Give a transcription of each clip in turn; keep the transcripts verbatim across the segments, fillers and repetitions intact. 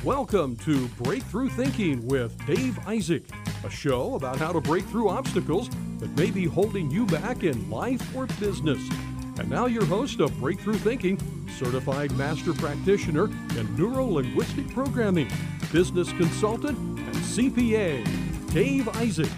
Welcome to Breakthrough Thinking with Dave Isaac, a show about how to break through obstacles that may be holding you back in life or business. And now your host of Breakthrough Thinking, certified master practitioner in neuro-linguistic programming, business consultant, and C P A, Dave Isaac.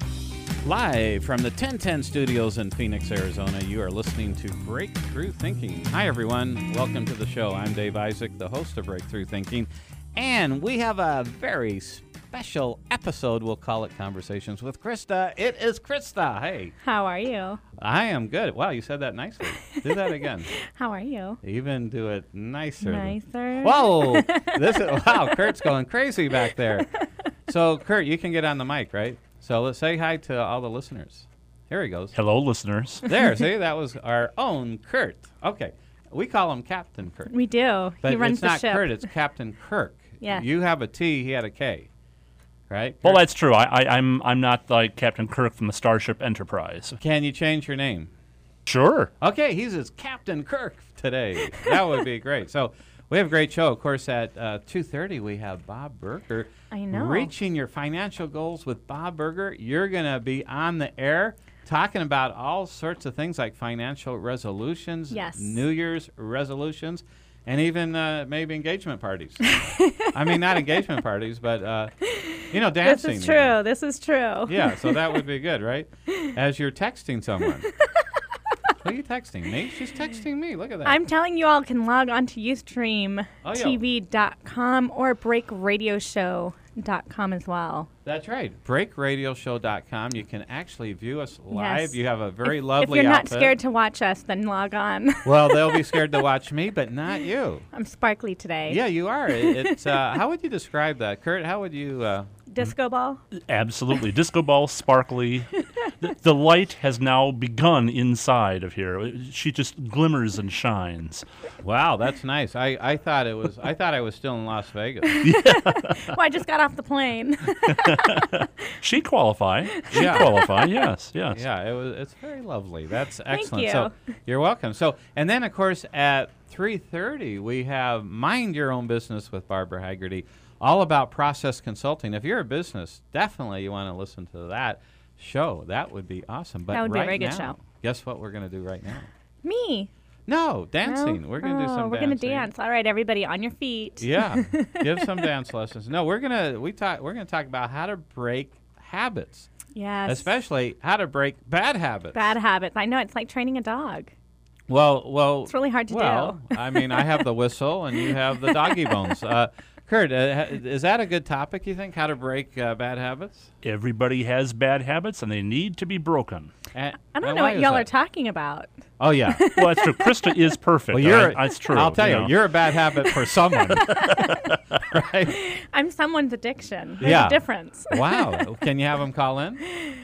Live from the ten ten studios in Phoenix, Arizona, you are listening to Breakthrough Thinking. Hi, everyone. Welcome to the show. I'm Dave Isaac, the host of Breakthrough Thinking. And we have a very special episode. We'll call it Conversations with Krista. It is Krista. Hey. How are you? I am good. Wow, you said that nicely. Do that again. How are you? Even do it nicer. Nicer. Whoa. This is, wow, Kurt's going crazy back there. So, Kurt, you can get on the mic, right? So let's say hi to all the listeners. Here he goes. Hello, listeners. There, see, that was our own Kurt. Okay. We call him Captain Kurt. We do. But he runs it's the not ship. Kurt, it's Captain Kirk. Yeah. You have a T, he had a K. Right? Well, Kurt? that's true. I, I, I'm I'm not like Captain Kirk from the Starship Enterprise. Can you change your name? Sure. Okay, he's as Captain Kirk today. That would be great. So we have a great show. Of course, at uh, two thirty, we have Bob Burger. I know. Reaching your financial goals with Bob Burger. You're going to be on the air talking about all sorts of things like financial resolutions, Yes. New Year's resolutions, and even uh, maybe engagement parties. I mean, not engagement parties, but, uh, you know, dancing. This is true. This is true. Yeah, so that would be good, right? As you're texting someone. Who are you texting? Me? She's texting me. Look at that. I'm telling you all can log on to ustream T V dot com or break radio show dot com as well. That's right. break radio show dot com. You can actually view us live. Yes. You have a very if, lovely If you're outfit. not scared to watch us, then log on. Well, they'll be scared to watch me, but not you. I'm sparkly today. Yeah, you are. It, it's. Uh, how would you describe that, Kurt? How would you? Uh, Disco ball? Absolutely. Disco ball, sparkly. The, the light has now begun inside of here. She just glimmers and shines. wow, that's nice. I, I thought it was. I thought I was still in Las Vegas. Well, I just got off the plane. She'd qualify. She'd Yeah. qualify. Yes, yes. Yeah, it was. It's very lovely. That's Thank excellent. you. So you're welcome. So and then of course at three thirty we have Mind Your Own Business with Barbara Haggerty, all about process consulting. If you're a business, definitely you want to listen to that show. That would be awesome. But That would be a right very good now, show. guess what we're going to do right now? Me. No, dancing. No? We're going to do Oh, some We're dancing. going to dance. All right, everybody, on your feet. Yeah, give some dance lessons. No, we're gonna we talk. We're gonna talk about how to break habits, Yes. especially how to break bad habits. Bad habits. I know. It's like training a dog. Well, well, It's really hard to well, do. I mean, I have the whistle and you have the doggy bones. Uh, Kurt, uh, ha- is that a good topic? You think how to break uh, bad habits? Everybody has bad habits, and they need to be broken. And, I don't and know why what is y'all that? are talking about. Oh yeah. Well, that's true. Krista is perfect. Well, you're. I- that's true. I'll tell you, know. you're a bad habit for someone, right? I'm someone's addiction. There's Yeah. a difference. Wow. Can you have them call in?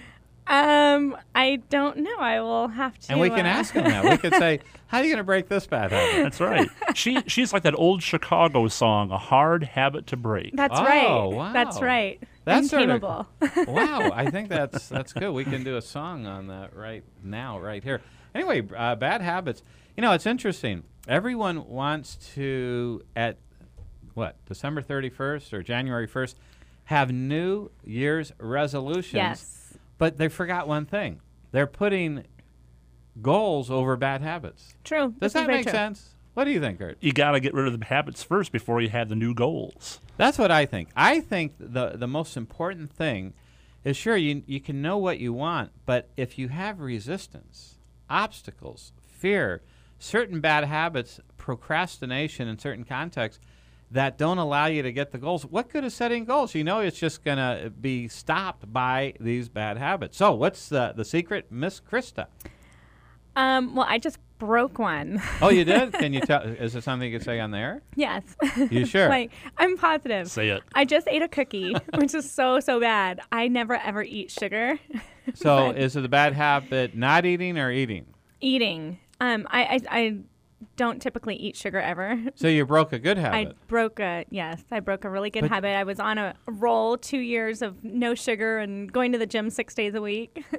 Um, I don't know. I will have to. And we can uh, ask them that. We could say, "How are you going to break this bad habit?" That's right. She she's like that old Chicago song, "A Hard Habit to Break." That's Oh, right. wow. That's right. That's sort of- Untamable. Wow, I think that's that's good. We can do a song on that right now, right here. Anyway, uh, bad habits. You know, it's interesting. Everyone wants to, at what, December thirty-first or January first, have New Year's resolutions. Yes. But they forgot one thing. They're putting goals over bad habits. True. Does This is that very make true. sense? What do you think, Kurt? You got to get rid of the habits first before you have the new goals. That's what I think. I think the the most important thing is, sure, you you can know what you want, but if you have resistance, obstacles, fear, certain bad habits, procrastination in certain contexts that don't allow you to get the goals, what good is setting goals? You know it's just going to be stopped by these bad habits. So what's the, the secret, Miss Krista? Um, well, I just broke one. Oh, you did? Can you tell? Is it something you could say on the air? Yes. You sure? Like, I'm positive. Say it. I just ate a cookie, which is so, so bad. I never, ever eat sugar. So But is it a bad habit not eating or eating? eating. Um, I, I, I don't typically eat sugar ever. So you broke a good I habit. broke a, yes, I broke a really good But- habit. I was on a roll two years of no sugar and going to the gym six days a week.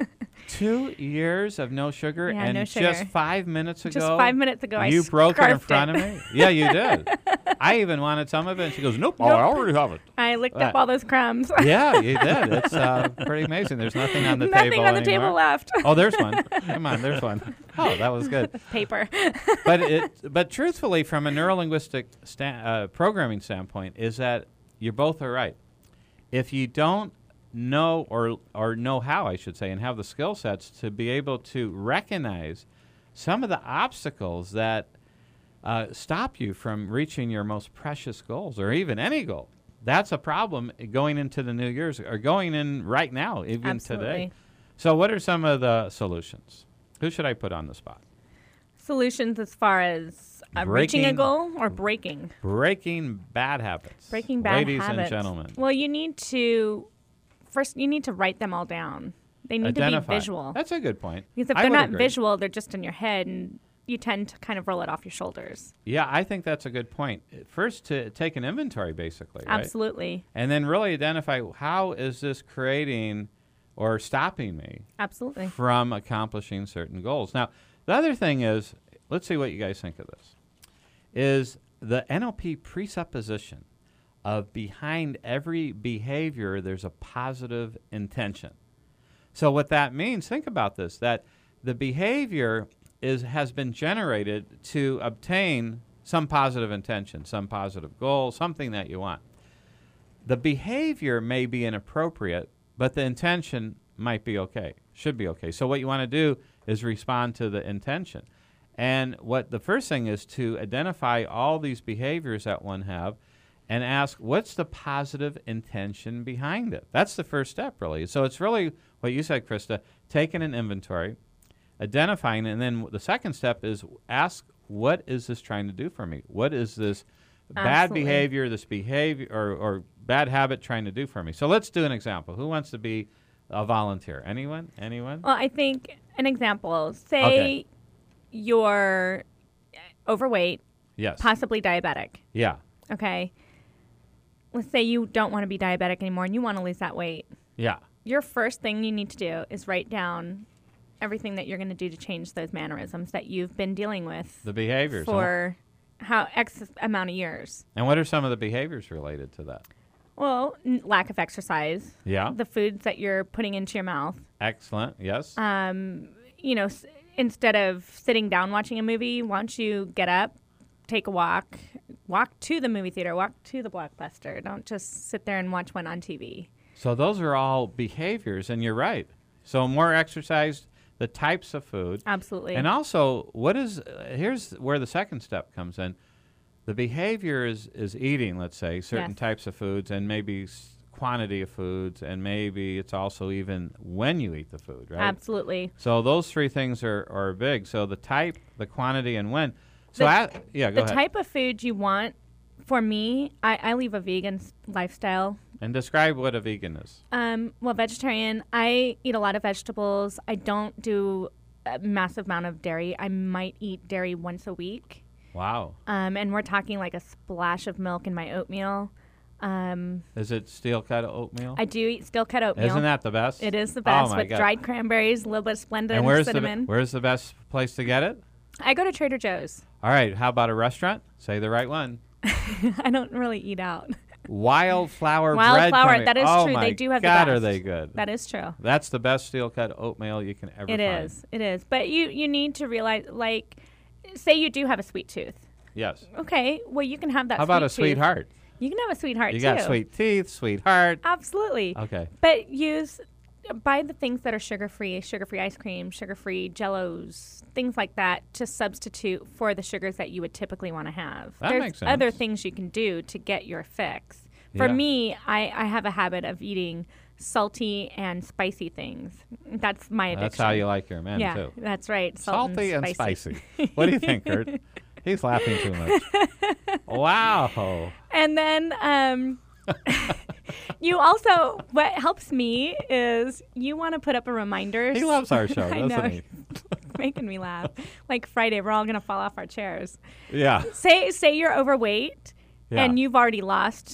Two years of no sugar, Yeah, and no just sugar. five minutes ago, Just five minutes ago, I you broke it in scarfed front it. of me. Yeah, you did. I even wanted some of it, and she goes, "Nope, Nope. I already have it." I licked Right. up all those crumbs. Yeah, you did. It's uh, pretty amazing. There's nothing on the Nothing table on the anymore. table left. Oh, there's one. Come on, there's one. Oh, that was good. Paper. But it, but truthfully, from a neurolinguistic sta- uh, programming standpoint, is that you both are right. If you don't know or or know how, I should say, and have the skill sets to be able to recognize some of the obstacles that uh, stop you from reaching your most precious goals, or even any goal, that's a problem going into the new year's, or going in right now, even Absolutely. today. So what are some of the solutions? Who should I put on the spot? Solutions as far as uh, reaching a Breaking- goal or breaking? Breaking bad habits. Breaking bad Ladies habits. and gentlemen. Well, you need to, first, you need to write them all down. They need Identify. to be visual. That's a good point. Because if I they're would not agree. visual, they're just in your head, and you tend to kind of roll it off your shoulders. Yeah, I think that's a good point. First, to take an inventory, basically, right? Absolutely. And then really identify, how is this creating or stopping me Absolutely. from accomplishing certain goals? Now, the other thing is, let's see what you guys think of this, is the N L P presupposition of behind every behavior, there's a positive intention. So what that means, think about this, that the behavior is has been generated to obtain some positive intention, some positive goal, something that you want. The behavior may be inappropriate, but the intention might be okay, should be okay. So what you want to do is respond to the intention. And what the first thing is to identify all these behaviors that one have and ask, what's the positive intention behind it? That's the first step, really. So it's really what you said, Krista, taking an inventory, identifying, and then the second step is ask, what is this trying to do for me? What is this bad Absolutely. behavior, this behavior, or, or bad habit trying to do for me? So let's do an example. Who wants to be a volunteer? Anyone? Anyone? Well, I think an example, say Okay. you're overweight, Yes. possibly diabetic, Yeah. okay? Let's say you don't want to be diabetic anymore and you want to lose that weight. Yeah. Your first thing you need to do is write down everything that you're going to do to change those mannerisms that you've been dealing with The behaviors. And wh- for how X amount of years. And what are some of the behaviors related to that? Well, n- lack of exercise, Yeah. the foods that you're putting into your mouth. Excellent. Yes. Um, you know, s- instead of sitting down watching a movie, why don't you get up, take a walk, walk to the movie theater, walk to the Blockbuster. Don't just sit there and watch one on T V. So those are all behaviors, and you're right. So more exercise, the types of food. Absolutely. And also, what is uh, here's where the second step comes in. The behavior is, is eating, let's say, certain Yes. types of foods, and maybe s- quantity of foods, and maybe it's also even when you eat the food, right? Absolutely. So those three things are, are big. So the type, the quantity, and when. So The- I, yeah, go The ahead. type of food you want, for me, I, I leave a vegan s- lifestyle. And describe what a vegan is. Um, well, vegetarian, I eat a lot of vegetables. I don't do a massive amount of dairy. I might eat dairy once a week. Wow. Um, and we're talking like a splash of milk in my oatmeal. Um, Is it steel cut oatmeal? I do eat steel cut oatmeal. Isn't that the best? It is the Oh best my with God. dried cranberries, a little bit of Splenda, And and where's the cinnamon. be- where's the best place to get it? I go to Trader Joe's. All right. How about a restaurant? Say the right one. I don't really eat out. Wildflower bread. Wildflower, company. that is oh true. My They do have the God, are best. they good? That is true. That's the best steel cut oatmeal you can ever It find. is. It is. But you you need to realize, like, say you do have a sweet tooth. Yes. Okay, well you can have that. How about a sweet tooth. sweetheart? You can have a sweetheart You too. got sweet teeth, sweetheart. Absolutely. Okay. But use buy the things that are sugar free, sugar free ice cream, sugar free Jellos, things like that, to substitute for the sugars that you would typically want to have. That There's makes other sense. things you can do to get your fix. For Yeah. me, I, I have a habit of eating salty and spicy things. That's my addiction. That's how you like your men yeah, too. that's right. Salt Salty and spicy. spicy. What do you think, Kurt? He's laughing too much. Wow. And then um, you also, what helps me is you want to put up a reminder. He loves our show, I doesn't know. he? Making me laugh. Like Friday, we're all going to fall off our chairs. Yeah. Say say you're overweight Yeah. and you've already lost,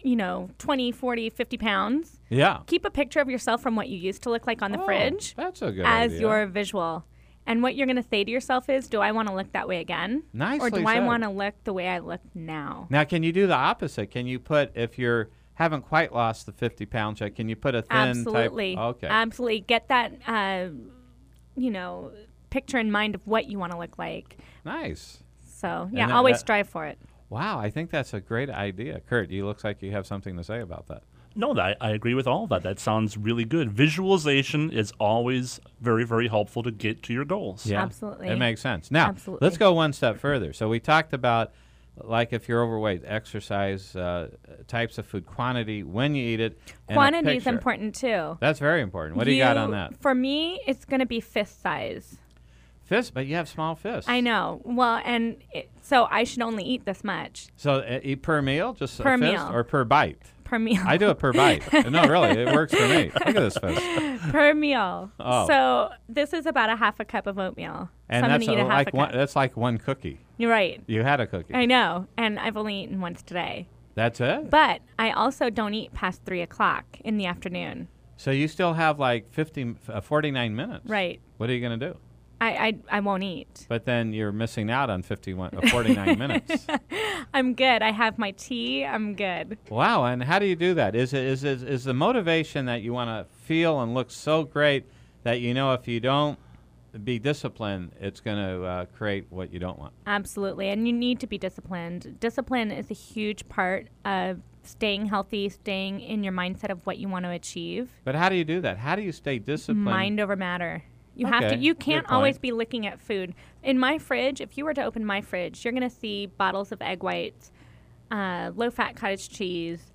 you know, twenty, forty, fifty pounds. Yeah. Keep a picture of yourself from what you used to look like on the Oh, fridge That's a good as idea. your visual. And what you're going to say to yourself is, do I want to look that way again? Nicely Or do I said. want to look the way I look now? Now, can you do the opposite? Can you put, if you're haven't quite lost the fifty pounds yet, can you put a thin Absolutely. type? Okay. Absolutely. Get that, uh, you know, picture in mind of what you want to look like. Nice. So, yeah, that- always that- strive for it. Wow, I think that's a great idea. Kurt, you looks like you have something to say about that. No, that, I agree with all of that. That sounds really good. Visualization is always very, very helpful to get to your goals. Yeah, Absolutely. It makes sense. Now, Absolutely. let's go one step further. So we talked about, like, if you're overweight, exercise, uh, types of food, quantity, when you eat it, and a Quantity is picture. important, too. That's very important. What do you got on that? For me, it's going to be fist size. Fist, but you have small fists. I know. Well, and it, so I should only eat this much So uh, eat per meal, just Per a fist, meal. or per bite? per meal. I do it per bite. No, really, it works for me. Look at this fist. per meal. Oh. So this is about a half a cup of oatmeal. And so I'm that's going to eat a half like a one, cup. that's like one cookie. You're right. You had a cookie. I know. And I've only eaten once today. That's it? But I also don't eat past three o'clock in the afternoon. So you still have like fifty, uh, forty-nine minutes. Right. What are you going to do? I, I, I won't eat. But then you're missing out on fifty-one, uh, forty-nine minutes. I'm good. I have my tea. I'm good. Wow, and how do you do that? Is it is is, is the motivation that you want to feel and look so great that you know if you don't be disciplined, it's going to uh, create what you don't want? Absolutely. And you need to be disciplined. Discipline is a huge part of staying healthy, staying in your mindset of what you want to achieve. But how do you do that? How do you stay disciplined? Mind over matter. You have Okay, to. You good can't point. always be looking at food. In my fridge, if you were to open my fridge, you're going to see bottles of egg whites, uh, low-fat cottage cheese,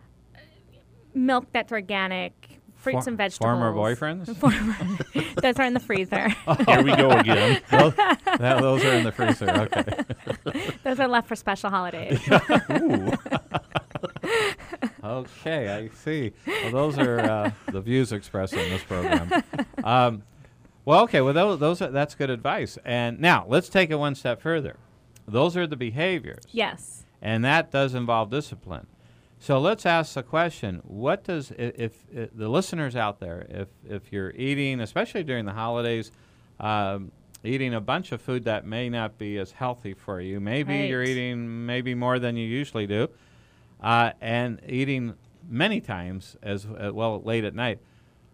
milk that's organic, fruits For- and vegetables. Former boyfriends? Former. Those are in the freezer. Here we go again. those, that, those are in the freezer. Okay. Those are left for special holidays. Ooh. Okay, I see. Well, those are uh, the views expressed in this program. Um, well, okay. Well, those, those are, that's good advice. And now let's take it one step further. Those are the behaviors. Yes. And that does involve discipline. So let's ask the question: what does i- if, if the listeners out there, if if you're eating, especially during the holidays, um, eating a bunch of food that may not be as healthy for you, maybe Right. you're eating maybe more than you usually do, uh, and eating many times as uh, well late at night.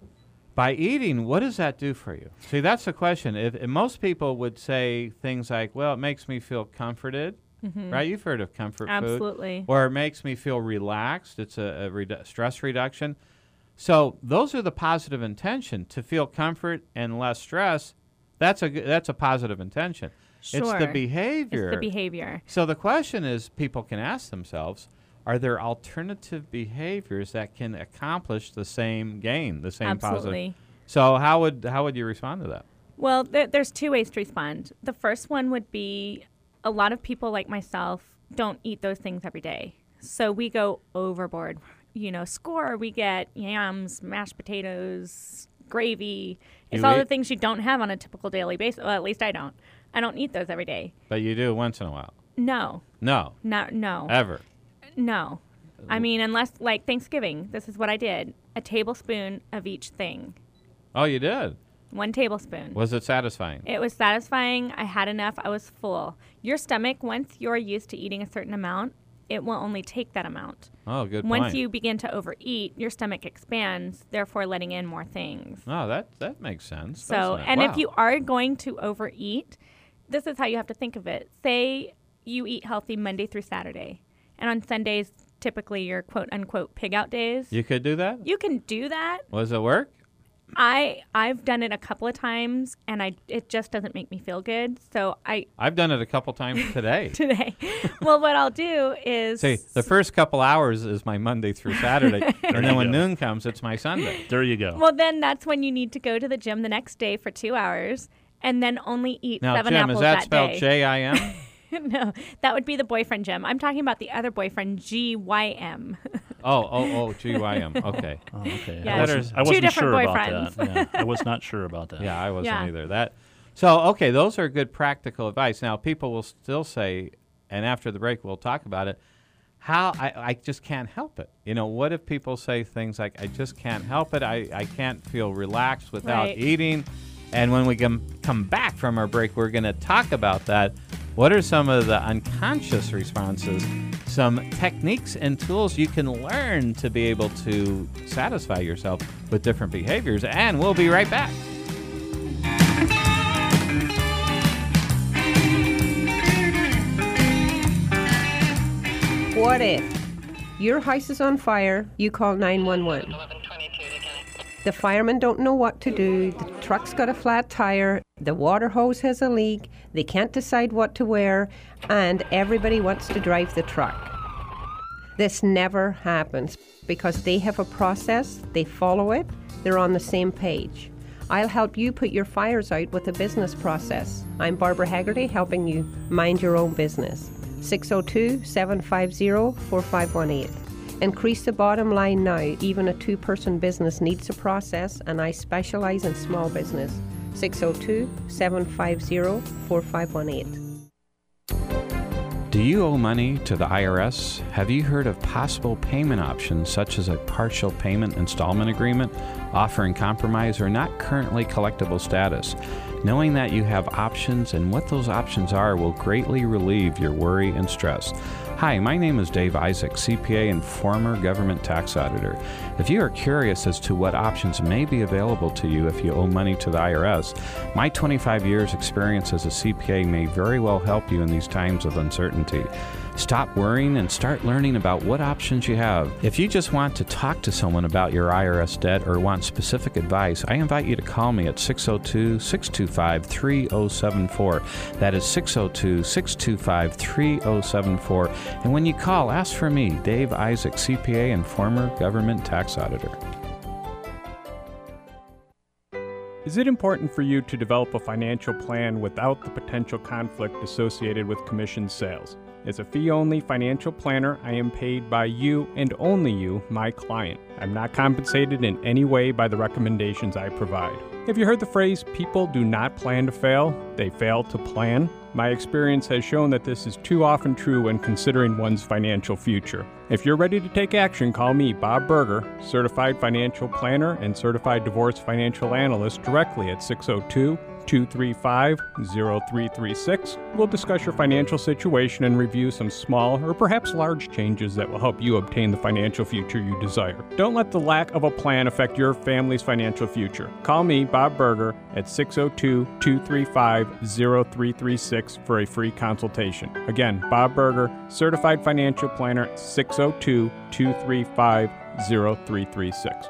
By eating, what does that do for you? See, that's the question. If, if most people would say things like, "Well, it makes me feel comforted." Right? You've heard of comfort food. Absolutely. Or it makes me feel relaxed. It's a, a redu- stress reduction. So those are the positive intention. To feel comfort and less stress, that's a, g- that's a positive intention. It's the Sure. behavior. It's the behavior. So the question is, people can ask themselves, are there alternative behaviors that can accomplish the same gain, the same Absolutely. positive? So how would how would you respond to that? Well, there, there's two ways to respond. The first one would be a lot of people like myself don't eat those things every day. So we go overboard. You know, score, we get yams, mashed potatoes, gravy. It's You all eat- the things you don't have on a typical daily basis. Well, at least I don't. I don't eat those every day. But you do once in a while. No, No, no, no, ever. no. I mean, unless, like Thanksgiving, this is what I did. A tablespoon of each thing. Oh, you did. One tablespoon. Was it satisfying? It was satisfying. I had enough. I was full. Your stomach, once you're used to eating a certain amount, it will only take that amount. Oh, good Once point. you begin to overeat, your stomach expands, therefore letting in more things. Oh, that that makes sense. So, doesn't it? and Wow. if you are going to overeat, this is how you have to think of it. Say you eat healthy Monday through Saturday, and on Sundays, typically your quote unquote pig out days. you could do that. You can do that. Was it work? I I've done it a couple of times, and I it just doesn't make me feel good. So I I've done it a couple times today. today. Well, what I'll do is See, the first couple hours is my Monday through Saturday, and you then when go. noon comes, it's my Sunday. There you go. well, then that's when you need to go to the gym the next day for two hours, and then only eat Now, seven Jim, apples is that that spelled day. J I M? No, that would be the boyfriend Jim. I'm talking about the other boyfriend, G Y M. Oh, oh, oh, G Y M. Okay. Oh, okay. Yeah. I wasn't, I Two wasn't different sure boyfriends. about that. Yeah, I was not sure about that. Yeah, I wasn't Yeah. either. That. So, okay, those are good practical advice. Now, people will still say, and after the break we'll talk about it, how I, I just can't help it. You know, what if people say things like, I just can't help it. I, I can't feel relaxed without Right. eating. And when we come, come back from our break, we're going to talk about that. What are some of the unconscious responses, some techniques and tools you can learn to be able to satisfy yourself with different behaviors? And we'll be right back. What if your house is on fire, you call nine one one. The firemen don't know what to do, the truck's got a flat tire, the water hose has a leak, they can't decide what to wear, and everybody wants to drive the truck. This never happens because they have a process, they follow it, they're on the same page. I'll help you put your fires out with a business process. I'm Barbara Haggerty, helping you mind your own business. six oh two, seven five zero, four five one eight. Increase the bottom line now. Even a two-person business needs a process, and I specialize in small business. six oh two, seven five zero, four five one eight. Do you owe money to the I R S? Have you heard of possible payment options such as a partial payment installment agreement offering compromise or not currently collectible status? Knowing that you have options and what those options are will greatly relieve your worry and stress. Hi, my name is Dave Isaac, C P A and former government tax auditor. If you are curious as to what options may be available to you if you owe money to the I R S, my twenty-five years experience as a C P A may very well help you in these times of uncertainty. Stop worrying and start learning about what options you have. If you just want to talk to someone about your I R S debt or want specific advice, I invite you to call me at six oh two, six two five, three oh seven four. That is six oh two, six two five, three oh seven four. And when you call, ask for me, Dave Isaac, C P A and former government tax auditor. Is it important for you to develop a financial plan without the potential conflict associated with commission sales? As a fee-only financial planner, I am paid by you and only you, my client. I'm not compensated in any way by the recommendations I provide. Have you heard the phrase, people do not plan to fail, they fail to plan? My experience has shown that this is too often true when considering one's financial future. If you're ready to take action, call me, Bob Berger, Certified Financial Planner and Certified Divorce Financial Analyst, directly at six oh two, two three five, oh three three six. We'll discuss your financial situation and review some small or perhaps large changes that will help you obtain the financial future you desire. Don't let the lack of a plan affect your family's financial future. Call me, Bob Berger, at six oh two, two three five, oh three three six for a free consultation. Again, Bob Berger, Certified Financial Planner, six oh two, two three five, oh three three six.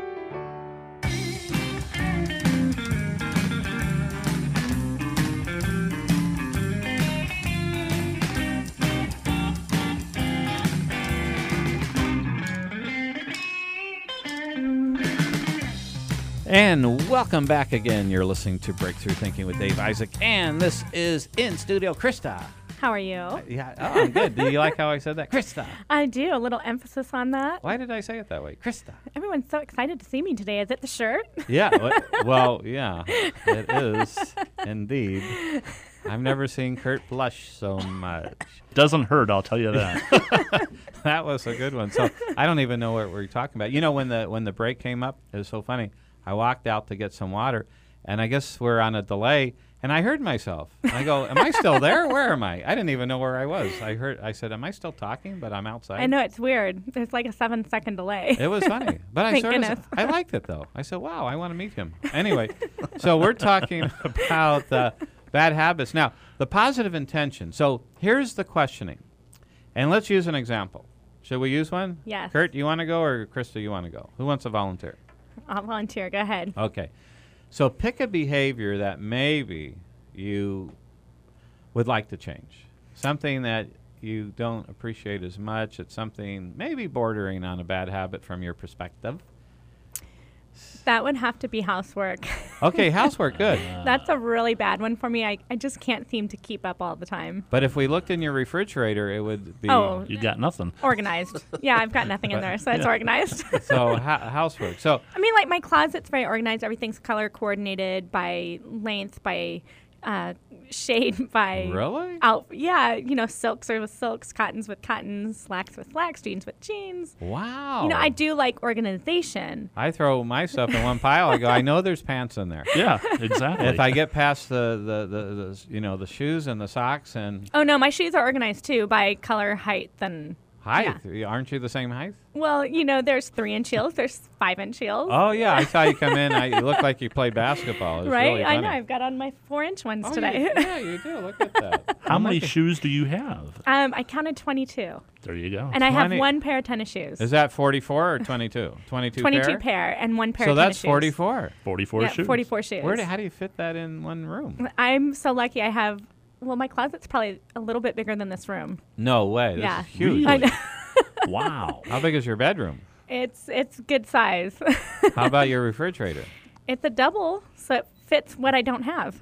And welcome back again. You're listening to Breakthrough Thinking with Dave Isaac, and this is in studio Krista. How are you? Uh, yeah, oh, I'm good. Do you like how I said that, Krista? I do. A little emphasis on that. Why did I say it that way, Krista? Everyone's so excited to see me today. Is it the shirt? Yeah. Well, well, yeah, it is indeed. I've never seen Kurt blush so much. Doesn't hurt, I'll tell you that. That was a good one. So I don't even know what we're talking about. You know, when the when the break came up, it was so funny. I walked out to get some water, and I guess we're on a delay, and I heard myself. And I go, am I still there? Where am I? I didn't even know where I was. I heard. I said, am I still talking? But I'm outside. I know, it's weird. There's like a seven-second delay. It was funny. But I Thank sort goodness. of, I liked it, though. I said, wow, I want to meet him. Anyway, so we're talking about uh, bad habits. Now, the positive intention. So here's the questioning. And let's use an example. Should we use one? Yes. Kurt, you want to go, or Krista, you want to go? Who wants to volunteer? I'll volunteer. Go ahead. Okay. So pick a behavior that maybe you would like to change. Something that you don't appreciate as much. It's something maybe bordering on a bad habit from your perspective. That would have to be housework. Okay, housework, good. That's a really bad one for me. I, I just can't seem to keep up all the time. But if we looked in your refrigerator, it would be... Oh. You got nothing. Organized. Yeah, I've got nothing in there, so it's organized. So ha- housework. So I mean, like my closet's very organized. Everything's color coordinated by length, by uh, shade by Really? out. Yeah, you know, silks are with silks, cottons with cottons, slacks with slacks, jeans with jeans. Wow. You know, I do like organization. I throw my stuff in one pile. I go, I know there's pants in there. Yeah, exactly. If I get past the, the, the, the you know the shoes and the socks and Oh no, my shoes are organized too by color, height, and height, aren't you the same height? well, you know, there's three inch heels, there's five inch heels. Oh yeah, I saw you come in. I, you look like you play basketball. It was right? really I funny. know. I've got on my four inch ones Oh, today. You, yeah, you do. Look at that. How I'm many looking- shoes do you have? um, I counted twenty-two, There you go. and I have twenty one pair of tennis shoes. Is that forty-four or twenty-two? twenty-two, twenty-two pair? pair and one pair So of that's tennis shoes. forty-four. forty-four Yeah, shoes. forty-four shoes. Where do, how do you fit that in one room? I'm so lucky. I have. Well, my closet's probably a little bit bigger than this room. No way. This Yeah. is huge. Really? I know. Wow. How big is your bedroom? It's it's good size. How about your refrigerator? It's a double, so it fits what I don't have.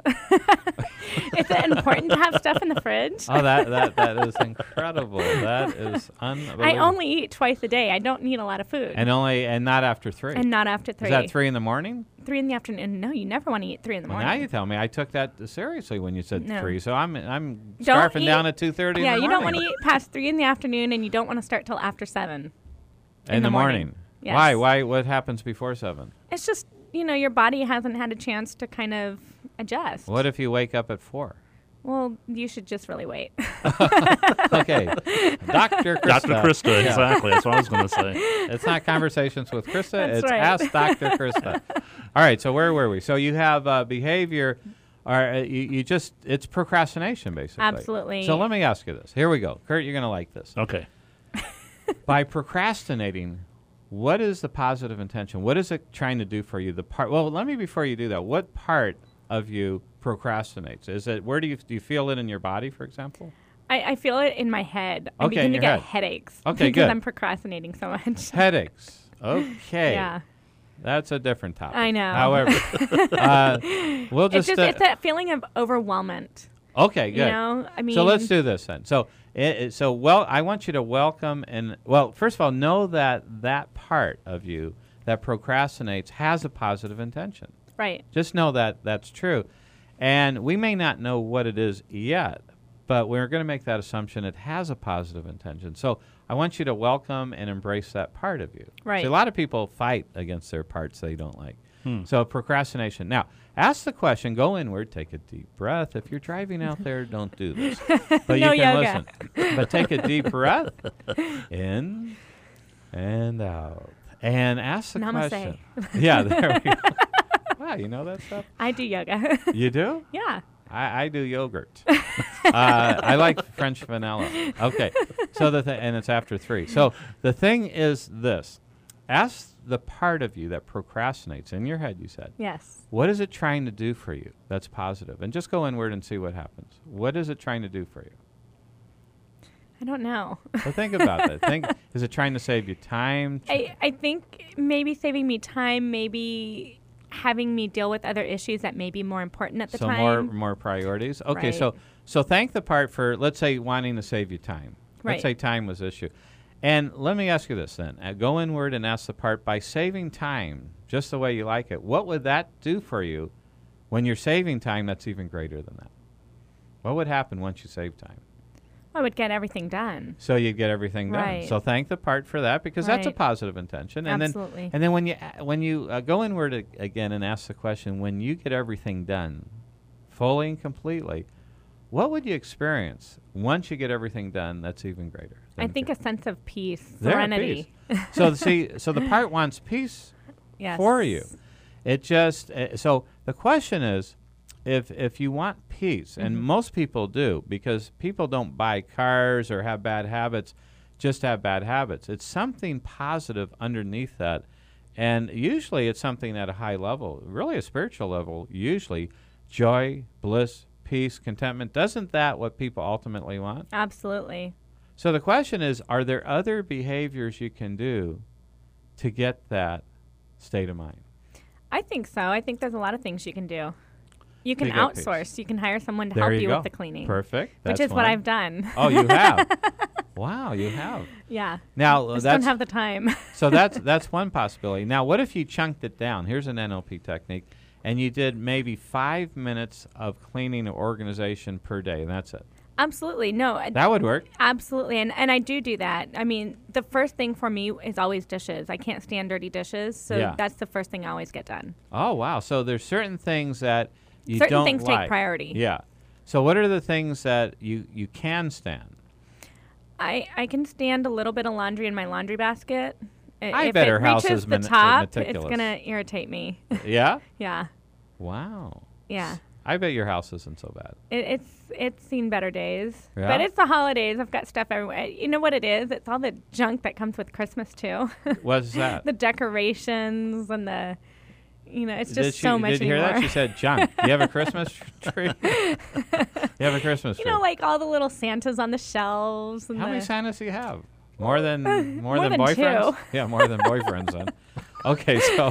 Is it important to have stuff in the fridge? Oh, that, that, that is incredible. That is unbelievable. I only eat twice a day. I don't need a lot of food. And only and not after three. And not after three. Is that three in the morning? Three in the afternoon. No, you never want to eat three in the Well, morning. now you tell me. I took that seriously when you said No. three. So I'm I'm Don't scarfing eat- down at two thirty. yeah, in the you don't want morning. to eat past three in the afternoon, and you don't want to start till after seven. in, in the the morning. morning. Yes. Why? Why? What happens before seven? It's just, you know, your body hasn't had a chance to kind of adjust. What if you wake up at four? Well, you should just really wait. Okay, Doctor Krista. Doctor Krista, Yeah. exactly. That's what I was going to say. It's not conversations with Krista. That's it's right. Ask Doctor Krista. All right. So where were we? So you have uh, behavior, or uh, you, you just it's procrastination basically. Absolutely. So let me ask you this. Here we go, Kurt. You're going to like this. Okay. By procrastinating, what is the positive intention? What is it trying to do for you? The part. Well, let me before you do that. What part of you procrastinates? Is it where do you do you feel it in your body, for example? I, I feel it in my head. I Okay, in begin to your get head. headaches Okay, because good. I'm procrastinating so much. Headaches. Okay. Yeah. That's a different topic. I know. However, uh, we'll It's just. just uh, it's that feeling of overwhelmment. okay, good. You know, I mean. So let's do this then. So, it, it- so well, I want you to welcome and well, first of all, know that that part of you that procrastinates has a positive intention. Right. Just know that that's true, and we may not know what it is yet, but we're going to make that assumption it has a positive intention. So I want you to welcome and embrace that part of you. Right. See, a lot of people fight against their parts they don't like. Hmm. So procrastination. Now, ask the question, go inward, take a deep breath. If you're driving out there, don't do this. But No you can yoga. listen. But take a deep breath in and out. And ask the Namaste. question. Yeah, there we go. Wow, you know that stuff? I do yoga. You do? Yeah. I, I do yogurt. uh, I like French vanilla. Okay, so the th- and it's after three. So the thing is this: ask the part of you that procrastinates in your head. You said, Yes. what is it trying to do for you? That's positive, and just go inward and see what happens. What is it trying to do for you? I don't know. So think about that. Think: is it trying to save you time? I, I think maybe saving me time, maybe having me deal with other issues that may be more important at the so time. more more priorities. Okay, Right. so so thank the part for let's say wanting to save you time. Let's Right. say time was issue. And let me ask you this then. Uh, go inward and ask the part by saving time, just the way you like it. What would that do for you when you're saving time that's even greater than that? What would happen once you save time? I would get everything done. So you'd get everything done. Right. So thank the part for that because that's a Right. positive intention. And Absolutely. then and then when you a- when you uh, go inward ag- again and ask the question, when you get everything done fully and completely, what would you experience once you get everything done that's even greater? I than think before? a sense of peace, There, serenity. peace. So see, so the part wants peace Yes. for you. It just uh, so the question is, if if you want peace, and Mm-hmm. most people do, because people don't buy cars or have bad habits, just have bad habits. It's something positive underneath that, and usually it's something at a high level, really a spiritual level. Usually, joy, bliss, peace, contentment. Doesn't that what people ultimately want? Absolutely. So the question is, are there other behaviors you can do to get that state of mind? I think so. I think there's a lot of things you can do. You can To get peace. outsource. You can hire someone to There help you you go. with the cleaning. Perfect. Which That's is what one. I've done. Oh, you have. Wow, you have. Yeah. Now uh, Just that's don't have the time. so that's that's one possibility. Now, what if you chunked it down? Here's an N L P technique, and you did maybe five minutes of cleaning or organization per day, and that's it. Absolutely. No. I- That would work. Absolutely. And and I do do that. I mean, the first thing for me is always dishes. I can't stand dirty dishes. So Yeah. that's the first thing I always get done. Oh, wow. So there's certain things that you Certain don't things take like. priority. Yeah. So what are the things that you, you can stand? I, I can stand a little bit of laundry in my laundry basket. I- I if bet it her house reaches is the men- top, it's meticulous. going to irritate me. Yeah? Yeah. Wow. Yeah. I bet your house isn't so bad. It, it's it's seen better days. Yeah? But it's the holidays. I've got stuff everywhere. You know what it is? It's all the junk that comes with Christmas, too. What's that? The decorations and the, you know, it's Did just she, so much Did you hear anymore. that? She said junk. Do you have a Christmas tree? You have a Christmas You tree. know, like all the little Santas on the shelves. And How the many Santas do you have? More than more, more than, than boyfriends? two. Yeah, more than boyfriends then. Okay, so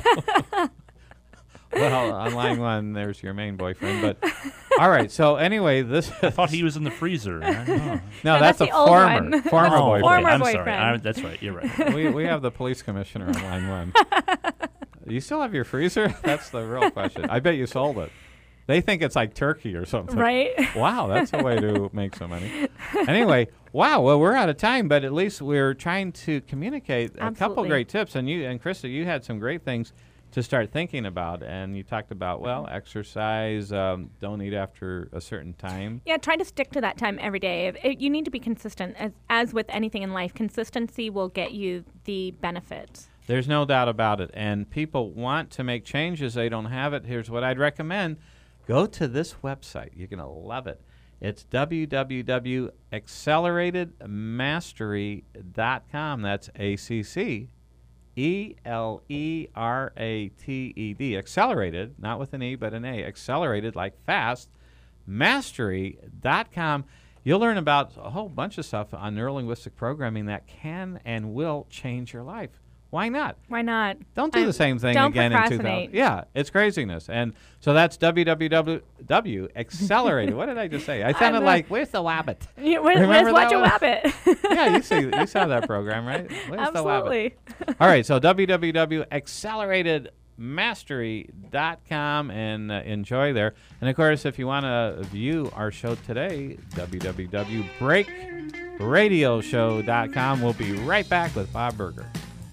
well, on line one, there's your main boyfriend. But all right. So anyway, this I thought he was in the freezer. I don't know. no, No, that's, that's a the old former one. former Oh, boyfriend. Former I'm sorry. boyfriend. I, that's right. You're right. we we have the police commissioner on line one. You still have your freezer? That's the real question. I bet you sold it. They think it's like turkey or something. Right? Wow, that's a way to make some money. Anyway, wow. Well, we're out of time, but at least we're trying to communicate a couple Absolutely. great tips. And you and Krista, you had some great things to start thinking about. And you talked about well, exercise. Um, don't eat after a certain time. Yeah, try to stick to that time every day. If- It, you need to be consistent. As, as with anything in life, consistency will get you the benefits. There's no doubt about it. And people want to make changes. They don't have it. Here's what I'd recommend. Go to this website. You're going to love it. It's w w w dot accelerated mastery dot com. That's A C C E L E R A T E D. Accelerated, not with an E, but an A. Accelerated, like fast, mastery dot com. You'll learn about a whole bunch of stuff on neurolinguistic programming that can and will change your life. Why not? Why not? Don't do I'm- the same thing don't again in two procrastinate. thousand. Yeah, it's craziness. And so that's w w w accelerated. What did I just say? I sounded know. like, where's the wabbit? Yeah, where's, Remember where's that Watch a one? Wabbit? Yeah, you see, you saw that program, right? Where's the wabbit? Absolutely. All right, so w w w dot accelerated mastery dot com and uh, enjoy there. And of course, if you want to view our show today, w w w dot break radio show dot com. We'll be right back with Bob Berger.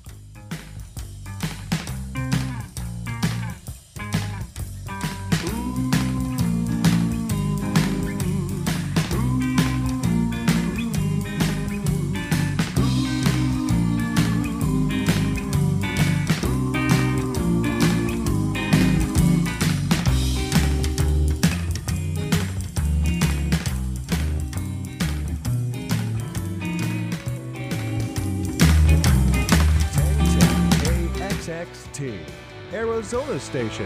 K X X T, Arizona Station.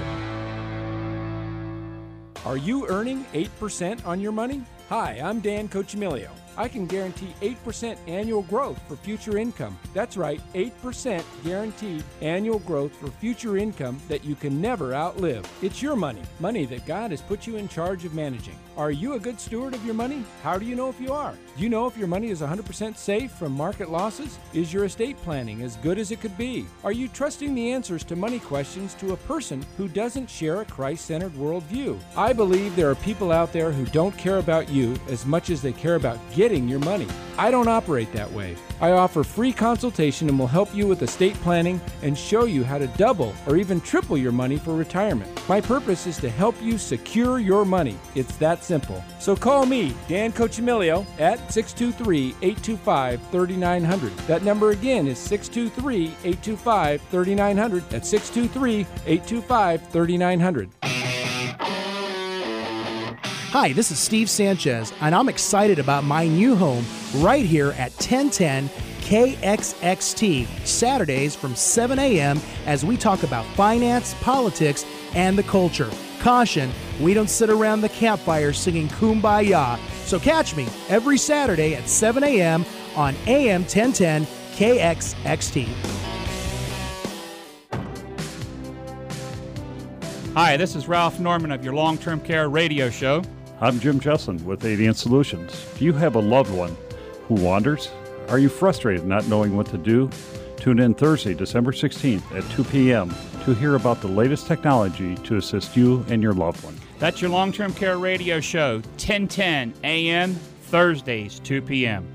Are you earning eight percent on your money? Hi, I'm Dan Cochimilio. I can guarantee eight percent annual growth for future income. That's right, eight percent guaranteed annual growth for future income that you can never outlive. It's your money, money that God has put you in charge of managing. Are you a good steward of your money? How do you know if you are? Do you know if your money is one hundred percent safe from market losses? Is your estate planning as good as it could be? Are you trusting the answers to money questions to a person who doesn't share a Christ-centered worldview? I believe there are people out there who don't care about you as much as they care about getting your money. I don't operate that way. I offer free consultation and will help you with estate planning and show you how to double or even triple your money for retirement. My purpose is to help you secure your money. It's that simple. So call me, Dan Cochimilio, at six two three, eight two five, three nine zero zero. That number again is six two three, eight two five, three nine zero zero. That's six two three, eight two five, three nine zero zero. Hi, this is Steve Sanchez, and I'm excited about my new home right here at ten ten K X X T, Saturdays from seven a.m. as we talk about finance, politics, and the culture. Caution, we don't sit around the campfire singing Kumbaya, so catch me every Saturday at seven a.m. on A M ten ten K X X T. Hi, this is Ralph Norman of your Long-Term Care Radio Show. I'm Jim Jesson with Adient Solutions. Do you have a loved one who wanders? Are you frustrated not knowing what to do? Tune in Thursday, December sixteenth at two p.m. to hear about the latest technology to assist you and your loved one. That's your long-term care radio show, ten ten a m, Thursdays, two p.m.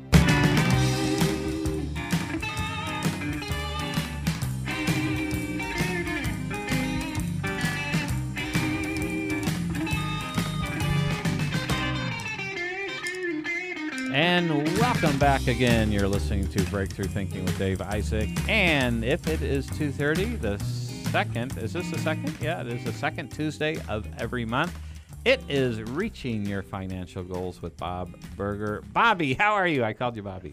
And welcome back again. You're listening to Breakthrough Thinking with Dave Isaac. And if it is two thirty, the second, is this the second? Yeah, it is the second Tuesday of every month. It is Reaching Your Financial Goals with Bob Burger. Bobby, how are you? I called you Bobby.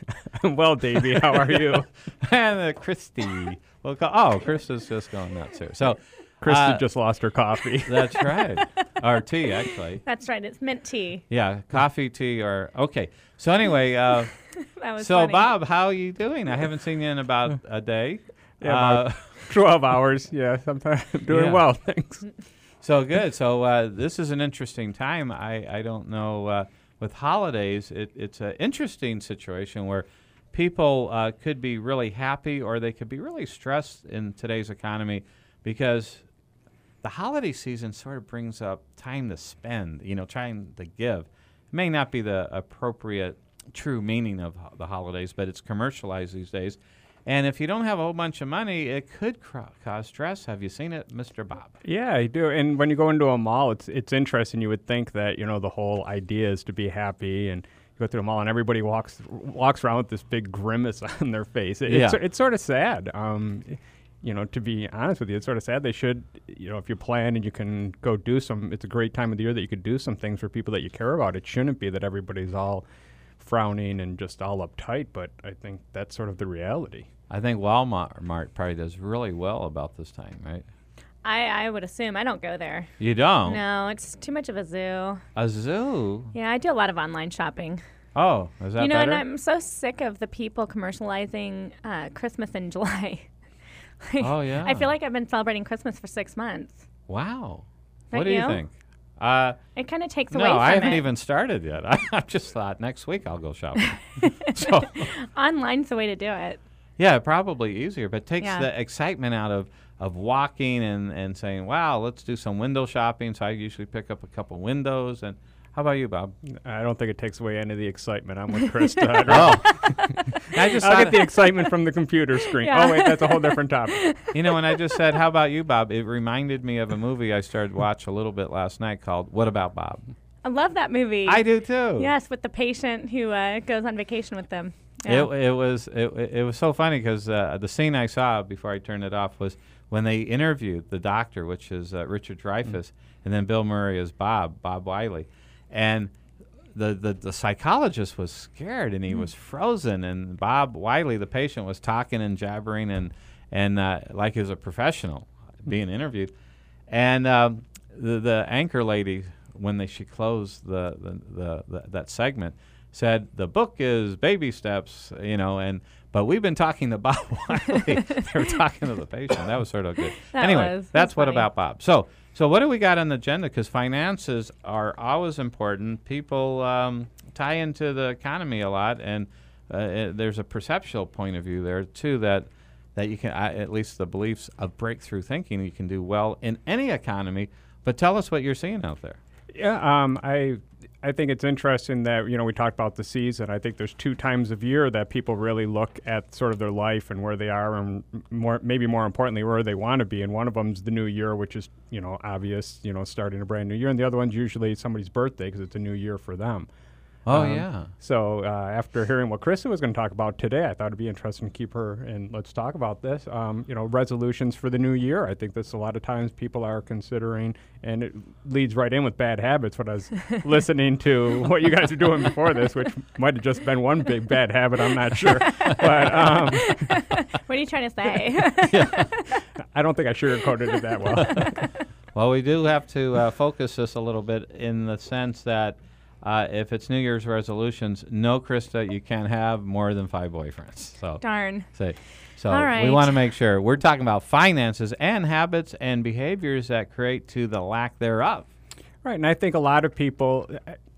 Well, Davey, how are you? And uh, Christy. We'll call, oh, Krista's just going nuts here. So, Krista uh, just lost her coffee. That's right. Or tea, actually. That's right. It's mint tea. Yeah, coffee, tea, or okay. So anyway, uh, That was so funny. Bob, how are you doing? I haven't seen you in about a day. Yeah, Uh, about twelve hours. Yeah, sometimes I'm doing Yeah. well, thanks. So good. So uh, this is an interesting time. I, I don't know. Uh, with holidays, it, it's an interesting situation where people uh, could be really happy or they could be really stressed in today's economy because the holiday season sort of brings up time to spend, you know, trying to give. It may not be the appropriate true meaning of ho- the holidays, but it's commercialized these days. And if you don't have a whole bunch of money, it could cra- cause stress. Have you seen it, Mister Bob? Yeah, I do. And when you go into a mall, it's it's interesting. You would think that, you know, the whole idea is to be happy, and you go through a mall and everybody walks walks around with this big grimace on their face. It, Yeah. It's it's sort of sad. Um, you know, to be honest with you, it's sort of sad. They should, you know, if you plan and you can go do some, it's a great time of the year that you could do some things for people that you care about. It shouldn't be that everybody's all frowning and just all uptight, but I think that's sort of the reality. I think Walmart Mart probably does really well about this time, right? I, I would assume. I don't go there. You don't? No, it's too much of a zoo. A zoo? Yeah, I do a lot of online shopping. Oh, is that you know, better? and I'm so sick of the people commercializing uh, Christmas in July. Like, Oh, yeah. I feel like I've been celebrating Christmas for six months. Wow. Don't What do you, you? think? Uh, It kind of takes no, away from I haven't it. even started yet. I, I just thought next week I'll go shopping. so, Online's the way to do it. yeah, probably easier, but takes Yeah. the excitement out of, of walking and, and saying, wow, let's do some window shopping. So I usually pick up a couple windows. And how about you, Bob? I don't think it takes away any of the excitement. I'm with Krista. I don't- Oh. I just I'll thought- get the excitement from the computer screen. Yeah. Oh, wait, that's a whole different topic. You know, when I just said, how about you, Bob? It reminded me of a movie I started to watch a little bit last night called What About Bob? I love that movie. I do too. Yes, with the patient who uh, goes on vacation with them. Yeah. It, it was it, it was so funny because uh, the scene I saw before I turned it off was when they interviewed the doctor, which is uh, Richard Dreyfuss, mm. and then Bill Murray as Bob, Bob Wiley. And the, the, the psychologist was scared and he mm. was frozen, and Bob Wiley, the patient, was talking and jabbering and, and uh, like he was a professional being interviewed. And um, the, the anchor lady, when they, she closed the, the, the, the that segment, said the book is baby steps, you know, and but we've been talking to Bob Wiley. They were talking to the patient. That was sort of good. That anyway, was. that's That's what funny. about Bob. So, so what do we got on the agenda? Because finances are always important. People um, tie into the economy a lot, and uh, it, there's a perceptual point of view there too that that you can, uh, at least the beliefs of breakthrough thinking, you can do well in any economy. But tell us what you're seeing out there. Yeah, um, I I think it's interesting that, you know, we talked about the season. I think there's two times of year that people really look at sort of their life and where they are, and more maybe more importantly where they want to be. And one of them's the new year, which is, you know, obvious, you know, starting a brand new year. And the other one's usually somebody's birthday because it's a new year for them. Oh, Um, yeah. So uh, after hearing what Krista was going to talk about today, I thought it'd be interesting to keep her and let's talk about this. Um, you know, resolutions for the new year. I think this a lot of times people are considering, and it leads right in with bad habits. When I was listening to what you guys were doing before this, which might have just been one big bad habit, I'm not sure. But um, What are you trying to say? I don't think I sugarcoated it that well. Well, we do have to uh, focus this a little bit in the sense that uh, if it's New Year's resolutions, no, Krista, you can't have more than five boyfriends. So, Darn. say, so All we right. want to make sure we're talking about finances and habits and behaviors that create to the lack thereof. Right, and I think a lot of people, uh,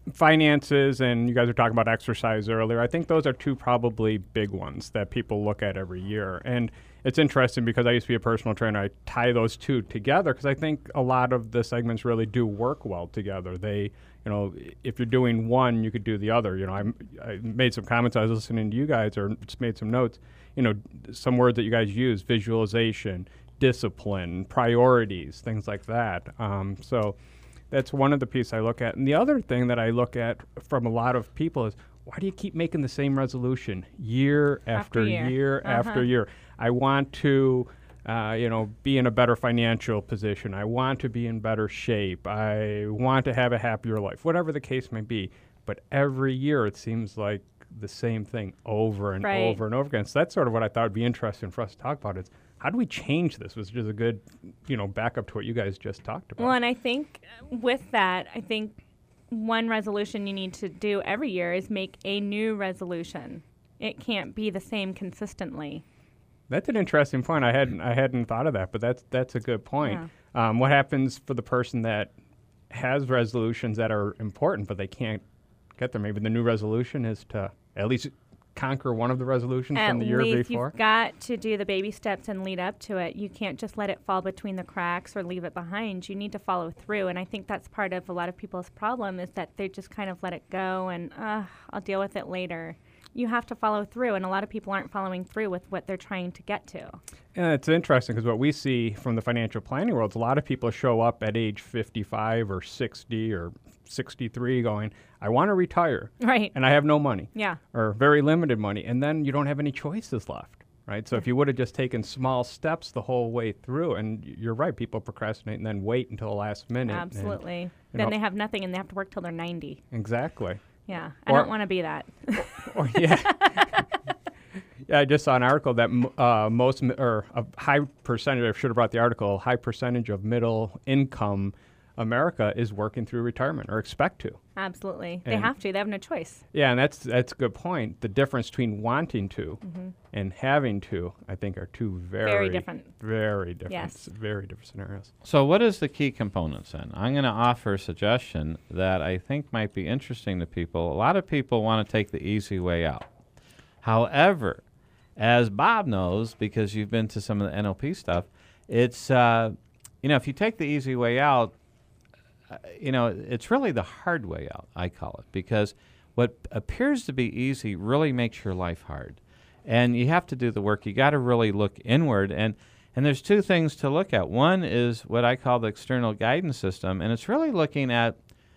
finances, and you guys were talking about exercise earlier. I think those are two probably big ones that people look at every year. And it's interesting because I used to be a personal trainer. I tie those two together because I think a lot of the segments really do work well together. They, you know, if you're doing one, you could do the other. You know, I, I made some comments. I was listening to you guys, or just made some notes. You know, some words that you guys use: visualization, discipline, priorities, things like that. Um, so. That's one of the pieces I look at. And the other thing that I look at from a lot of people is, why do you keep making the same resolution year after, After year. year Uh-huh. after year? I want to, uh, you know, be in a better financial position. I want to be in better shape. I want to have a happier life, whatever the case may be. But every year it seems like the same thing over and Right. over and over again. So that's sort of what I thought would be interesting for us to talk about is, how do we change this? Which is a good, you know, backup to what you guys just talked about. Well, and I think with that, I think one resolution you need to do every year is make a new resolution. It can't be the same consistently. That's an interesting point. I hadn't I hadn't thought of that, but that's that's a good point. Um, what happens for the person that has resolutions that are important, but they can't get there? Maybe the new resolution is to at least conquer one of the resolutions At from the year least before. you've got to do the baby steps and lead up to it. You can't just let it fall between the cracks or leave it behind. You need to follow through, and I think that's part of a lot of people's problem is that they just kind of let it go and, uh, I'll deal with it later. You have to follow through, and a lot of people aren't following through with what they're trying to get to. Yeah, it's interesting because what we see from the financial planning world is a lot of people show up at age fifty-five or sixty or sixty-three going, I want to retire. Right. And I have no money. Yeah. Or very limited money. And then you don't have any choices left, right? So if you would have just taken small steps the whole way through, and y- you're right, people procrastinate and then wait until the last minute. and, Absolutely. you Then know- they have nothing, and they have to work till they're ninety. Exactly. Yeah, I Or- don't want to be that. Or, yeah. Yeah, I just saw an article that m- uh, most, mi- or a high percentage, I should have brought the article, a high percentage of middle income America is working through retirement or expect to. Absolutely. They And- have to. They have no choice. Yeah, and that's that's a good point. The difference between wanting to Mhm. and having to, I think, are two very, Very different. very different, Yes. very different scenarios. So what is the key components then? I'm going to offer a suggestion that I think might be interesting to people. A lot of people want to take the easy way out. However, as Bob knows, because you've been to some of the N L P stuff, it's, uh, you know, if you take the easy way out, uh, you know, it's really the hard way out, I call it, because what appears to be easy really makes your life hard. And you have to do the work. You got to really look inward. And, and there's two things to look at. One is what I call the external guidance system, and it's really looking at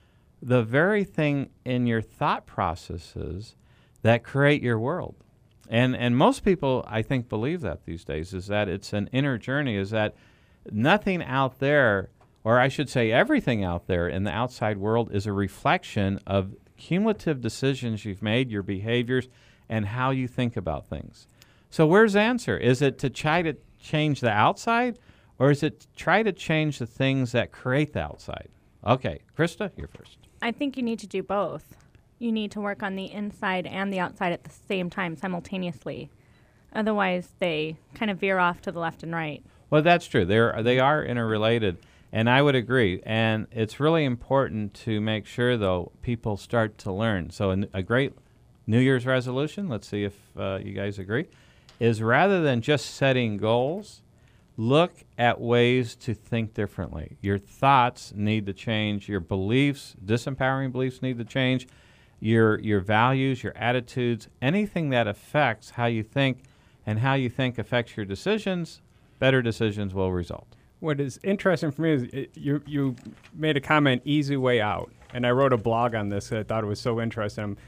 the very thing in your thought processes that create your world. And and most people, I think, believe that these days, is that it's an inner journey, is that nothing out there, or I should say everything out there in the outside world is a reflection of cumulative decisions you've made, your behaviors, and how you think about things. So where's the answer? Is it to try to change the outside, or is it to try to change the things that create the outside? Okay, Krista, you're first. I think you need to do both. You need to work on the inside and the outside at the same time, simultaneously. Otherwise, they kind of veer off to the left and right. Well, that's true. They're, they are interrelated, and I would agree. And it's really important to make sure, though, people start to learn. So an, a great New Year's resolution, let's see if uh, you guys agree, is rather than just setting goals, look at ways to think differently. Your thoughts need to change. Your beliefs, disempowering beliefs, need to change. Your your values, your attitudes, anything that affects how you think and how you think affects your decisions, better decisions will result. What is interesting for me is it, you you made a comment, easy way out, and I wrote a blog on this. I thought it was so interesting. I'm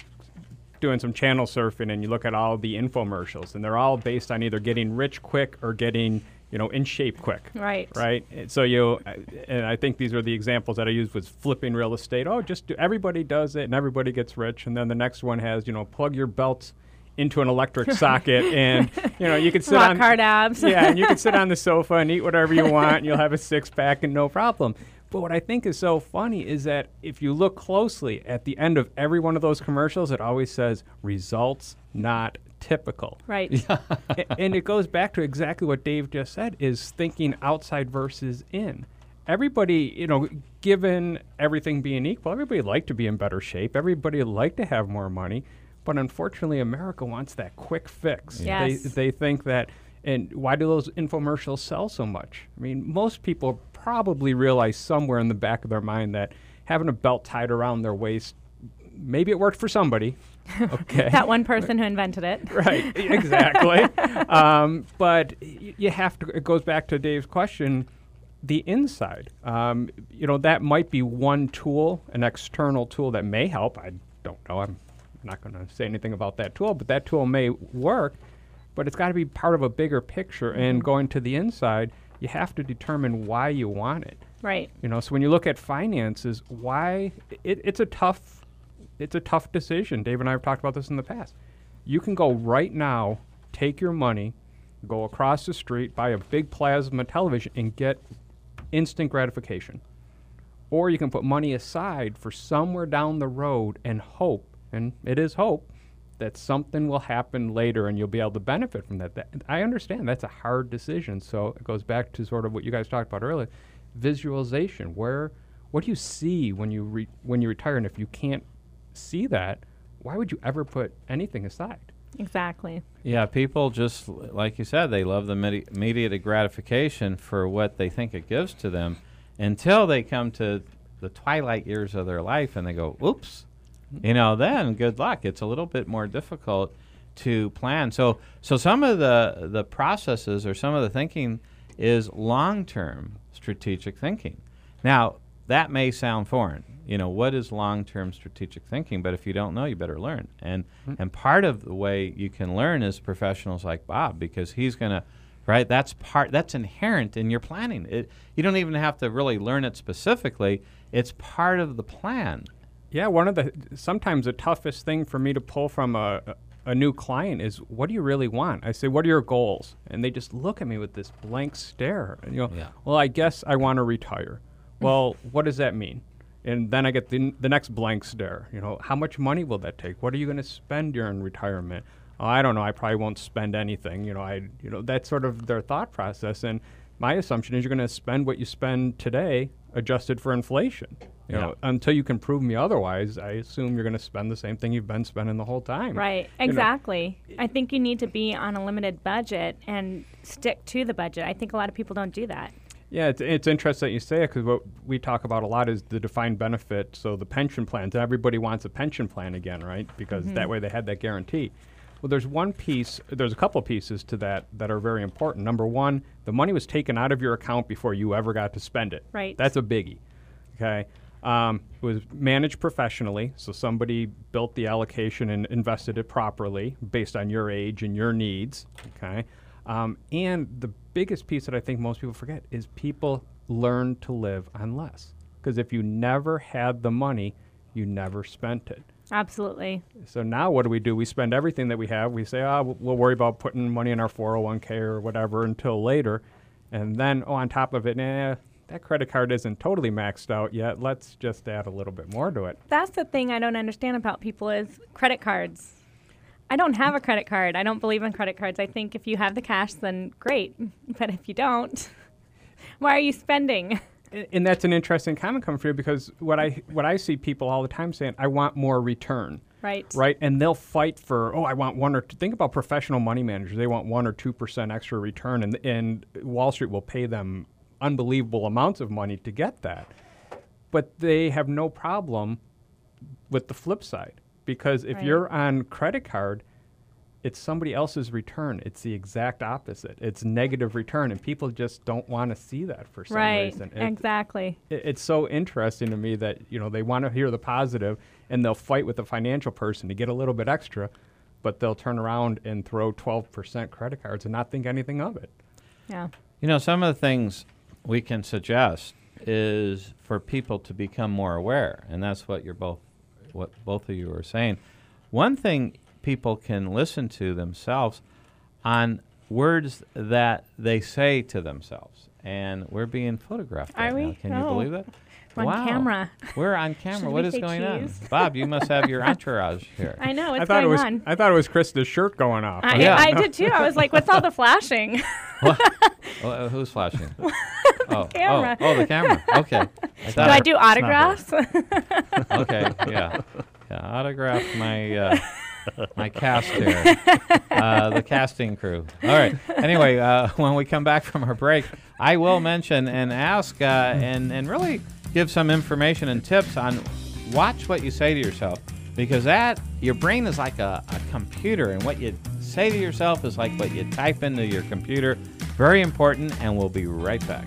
doing some channel surfing, and you look at all the infomercials, and they're all based on either getting rich quick or getting, you know, in shape quick. Right. Right. And so you, and I think these are the examples that I used was flipping real estate. Oh, just do, everybody does it, and everybody gets rich. And then the next one has, you know, plug your belts into an electric socket, and you know you can sit Rock on hard abs. yeah, and you can sit on the sofa and eat whatever you want, and you'll have a six pack and no problem. But what I think is so funny is that if you look closely at the end of every one of those commercials, it always says results not typical. Right. A- and it goes back to exactly what Dave just said, is thinking outside versus in. everybody, you know, given everything being equal, everybody would like to be in better shape. Everybody would like to have more money. But unfortunately, America wants that quick fix. Yes. They, they think that, and why do those infomercials sell so much? I mean, most people probably realize somewhere in the back of their mind that having a belt tied around their waist, maybe it worked for somebody. Okay. That one person who invented it. Right, exactly. um, but y- you have to, it goes back to Dave's question, the inside. Um, you know, that might be one tool, an external tool that may help. I don't know. I'm not going to say anything about that tool, but that tool may work. But it's got to be part of a bigger picture. Mm-hmm. And going to the inside, you have to determine why you want it. Right. You know, so when you look at finances, why it, it's a tough it's a tough decision. Dave and I have talked about this in the past. You can go right now, take your money, go across the street, buy a big plasma television, and get instant gratification. Or you can put money aside for somewhere down the road and hope, and it is hope, that something will happen later and you'll be able to benefit from that. that. I understand that's a hard decision. So it goes back to sort of what you guys talked about earlier, visualization. Where, what do you see when you re- when you retire? And if you can't see that, why would you ever put anything aside? Exactly. Yeah, people just, l- like you said, they love the medi- immediate gratification for what they think it gives to them until they come to the twilight years of their life and they go, oops. You know, then good luck. It's a little bit more difficult to plan. So so some of the, the processes or some of the thinking is long-term strategic thinking. Now, that may sound foreign. You know, what is long-term strategic thinking? But if you don't know, you better learn. And mm-hmm. and part of the way you can learn is professionals like Bob, because he's going to, right, that's part, that's inherent in your planning. It, you don't even have to really learn it specifically. It's part of the plan. Yeah, one of the, sometimes the toughest thing for me to pull from a, a new client is, what do you really want? I say, what are your goals? And they just look at me with this blank stare. And, you know, yeah. well, I guess I want to retire. Well, what does that mean? And then I get the, n- the next blank stare. You know, how much money will that take? What are you going to spend during retirement? Oh, I don't know. I probably won't spend anything. You know, I, you know, that's sort of their thought process. And my assumption is you're going to spend what you spend today, adjusted for inflation. You yeah. know, until you can prove me otherwise, I assume you're going to spend the same thing you've been spending the whole time. Right, you exactly. know. I think you need to be on a limited budget and stick to the budget. I think a lot of people don't do that. Yeah, it's, it's interesting that you say it, because what we talk about a lot is the defined benefit, so the pension plans. Everybody wants a pension plan again, right? Because Mm-hmm. that way they had that guarantee. Well, there's one piece, there's a couple pieces to that that are very important. Number one, the money was taken out of your account before you ever got to spend it. Right. That's a biggie, okay? Um, it was managed professionally, so somebody built the allocation and invested it properly based on your age and your needs, okay? Um, and the biggest piece that I think most people forget is people learn to live on less. Because if you never had the money, you never spent it. Absolutely. So now what do we do? We spend everything that we have. We say, oh, we'll, we'll worry about putting money in our four oh one k or whatever until later. And then, oh, on top of it, nah, that credit card isn't totally maxed out yet. Let's just add a little bit more to it. That's the thing I don't understand about people is credit cards. I don't have a credit card. I don't believe in credit cards. I think if you have the cash, then great. But if you don't, why are you spending? And that's an interesting comment coming from you, because what I what I see people all the time saying, I want more return. Right. Right. And they'll fight for, oh, I want one or two. Think about professional money managers. They want one or two percent extra return, and and Wall Street will pay them unbelievable amounts of money to get that. But they have no problem with the flip side, because if Right. you're on credit card, it's somebody else's return. It's the exact opposite. It's negative return, and people just don't want to see that for some Right. reason. It- Exactly. it, it's so interesting to me that, you know, they want to hear the positive, and they'll fight with the financial person to get a little bit extra, but they'll turn around and throw twelve percent credit cards and not think anything of it. Yeah. You know, some of the things we can suggest is for people to become more aware, and that's what you're both, what both of you are saying. One thing people can listen to themselves on words that they say to themselves, and we're being photographed Are right we? now. Can Oh. you believe that? We're on Wow. camera. We're on camera. Should What we is say going cheese? on? Bob, you must have your entourage here. I know. I What's thought going it was on? I thought it was Krista's shirt going off. I, Yeah. I did too. I was like, what's all the flashing? Well, uh, who's flashing? oh, camera. Oh, oh, the camera. Okay. I Do thought I do autographs? Okay, yeah. Yeah, autograph my uh, my cast here. Uh, the casting crew. All right. Anyway, uh, when we come back from our break, I will mention and ask uh, and, and really give some information and tips on watch what you say to yourself, because that your brain is like a, a computer, and what you say to yourself is like what you type into your computer. Very important, and we'll be right back.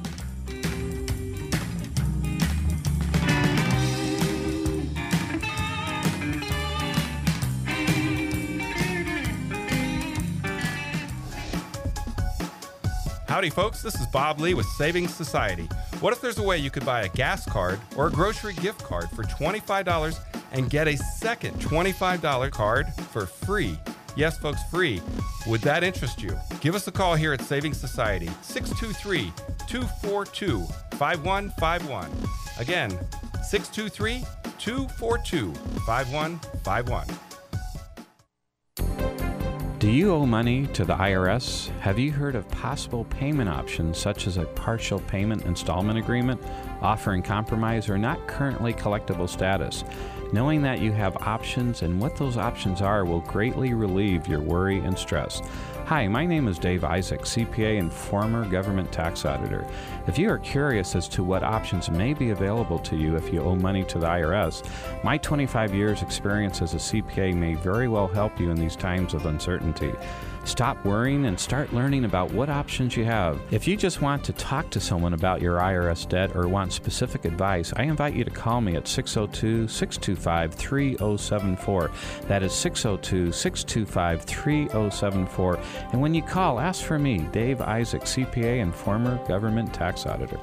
Howdy folks, this is Bob Lee with Savings Society. What if there's a way you could buy a gas card or a grocery gift card for twenty-five dollars and get a second twenty-five dollars card for free? Yes, folks, free. Would that interest you? Give us a call here at Savings Society, six two three, two four two, five one five one. Again, six two three, two four two, five one five one. Do you owe money to the I R S? Have you heard of possible payment options such as a partial payment installment agreement offering compromise or not currently collectible status? Knowing that you have options and what those options are will greatly relieve your worry and stress. Hi, my name is Dave Isaac, C P A and former government tax auditor. If you are curious as to what options may be available to you if you owe money to the I R S, my twenty-five years experience as a C P A may very well help you in these times of uncertainty. Stop worrying and start learning about what options you have. If you just want to talk to someone about your I R S debt or want specific advice, I invite you to call me at six oh two, six two five, three oh seven four. That is six oh two, six two five, three oh seven four. And when you call, ask for me, Dave Isaac, C P A and former government tax auditor.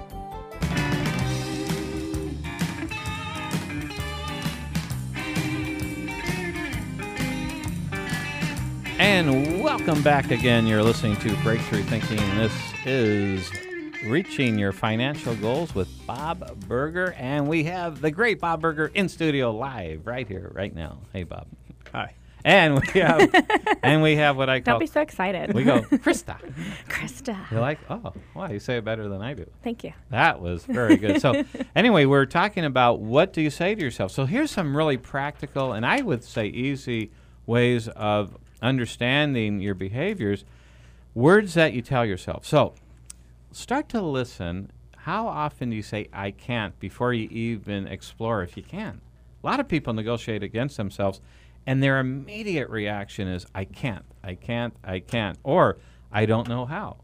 And welcome back again. You're listening to Breakthrough Thinking. This is Reaching Your Financial Goals with Bob Burger. And we have the great Bob Burger in studio live right here, right now. Hey, Bob. Hi. And we have and we have what I call... Don't be so excited. We go, Krista. Krista. You're like, oh, wow, you say it better than I do. Thank you. That was very good. So anyway, we're talking about what do you say to yourself. So here's some really practical and I would say easy ways of understanding your behaviors, words that you tell yourself. So start to listen. How often do you say, I can't, before you even explore if you can? A lot of people negotiate against themselves, and their immediate reaction is, I can't, I can't, I can't, or I don't know how,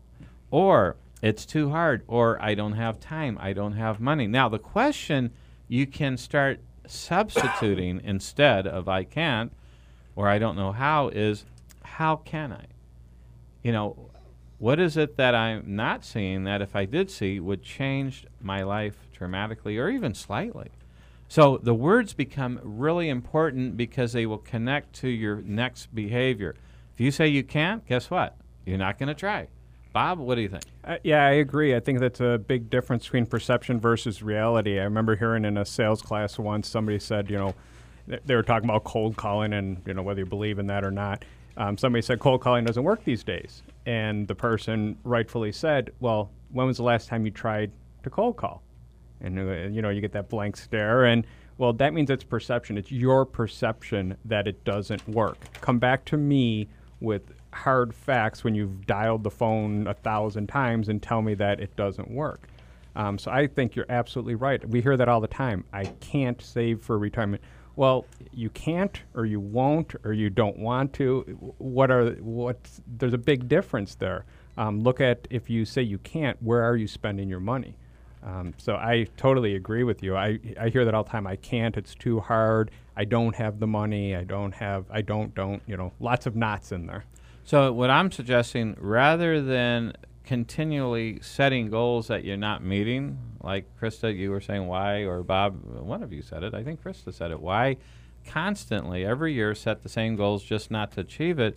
or it's too hard, or I don't have time, I don't have money. Now, the question you can start substituting instead of I can't, or I don't know how, is how can I? You know, what is it that I'm not seeing that if I did see would change my life dramatically or even slightly? So the words become really important because they will connect to your next behavior. If you say you can't, guess what? You're not going to try. Bob, what do you think? Uh, yeah, I agree. I think that's a big difference between perception versus reality. I remember hearing in a sales class once somebody said, you know, they were talking about cold calling and, you know, whether you believe in that or not. Um, somebody said cold calling doesn't work these days. And the person rightfully said, well, when was the last time you tried to cold call? And, uh, you know, you get that blank stare. And, well, that means it's perception. It's your perception that it doesn't work. Come back to me with hard facts when you've dialed the phone a thousand times and tell me that it doesn't work. Um, so I think you're absolutely right. We hear that all the time. I can't save for retirement. Well, you can't, or you won't, or you don't want to. What are what's there's a big difference there. Um, look at if you say you can't, where are you spending your money? Um, so I totally agree with you. I I hear that all the time. I can't. It's too hard. I don't have the money. I don't have. I don't don't. You know, lots of knots in there. So what I'm suggesting, rather than continually setting goals that you're not meeting, like Krista, you were saying why, or Bob, one of you said it. I think Krista said it. Why constantly, every year, set the same goals just not to achieve it?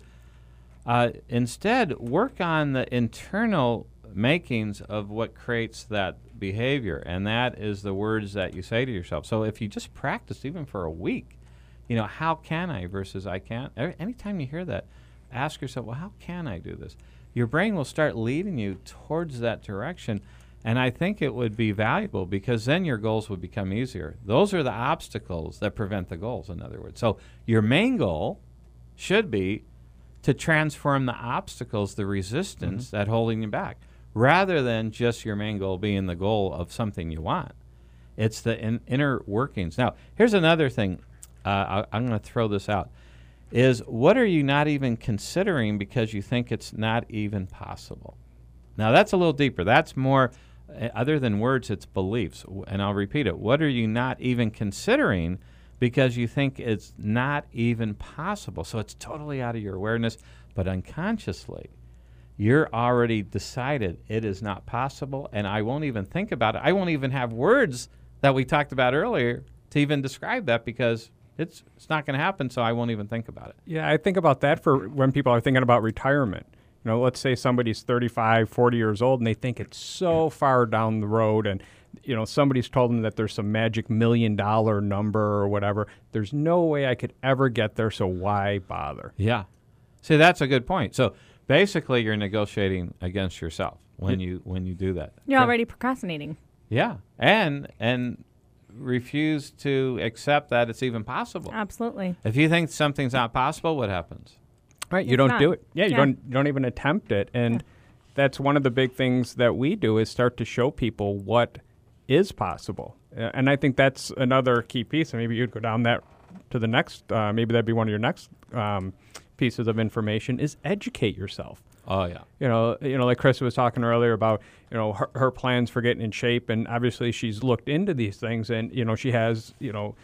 Uh, instead, work on the internal makings of what creates that behavior, and that is the words that you say to yourself. So if you just practice even for a week, you know, how can I versus I can't? Every, anytime you hear that, ask yourself, well, how can I do this? Your brain will start leading you towards that direction. And I think it would be valuable because then your goals would become easier. Those are the obstacles that prevent the goals, in other words. So your main goal should be to transform the obstacles, the resistance Mm-hmm. that holding you back, rather than just your main goal being the goal of something you want. It's the in, inner workings. Now, here's another thing. Uh, I, I'm going to throw this out. Is what are you not even considering because you think it's not even possible? Now, that's a little deeper. That's more, uh, other than words, it's beliefs. W- And I'll repeat it. What are you not even considering because you think it's not even possible? So it's totally out of your awareness, but unconsciously, you're already decided it is not possible, and I won't even think about it. I won't even have words that we talked about earlier to even describe that because it's it's not going to happen, so I won't even think about it. Yeah, I think about that for when people are thinking about retirement. You know, let's say somebody's thirty-five, forty years old, and they think it's so far down the road, and, you know, somebody's told them that there's some magic million dollar number or whatever. There's no way I could ever get there, so why bother? Yeah. See, that's a good point. So basically, you're negotiating against yourself when you when you do that. You're already procrastinating. Yeah, and and refuse to accept that it's even possible. Absolutely. If you think something's not possible, what happens? Right, you It's don't not. do it. Yeah, you Yeah. don't you don't even attempt it. And that's one of the big things that we do is start to show people what is possible. Uh, and I think that's another key piece. And maybe you'd go down that to the next, uh, maybe that'd be one of your next um, pieces of information is educate yourself. Oh, yeah. You know, you know, like Chris was talking earlier about, you know, her, her plans for getting in shape. And obviously she's looked into these things and, you know, she has, you know,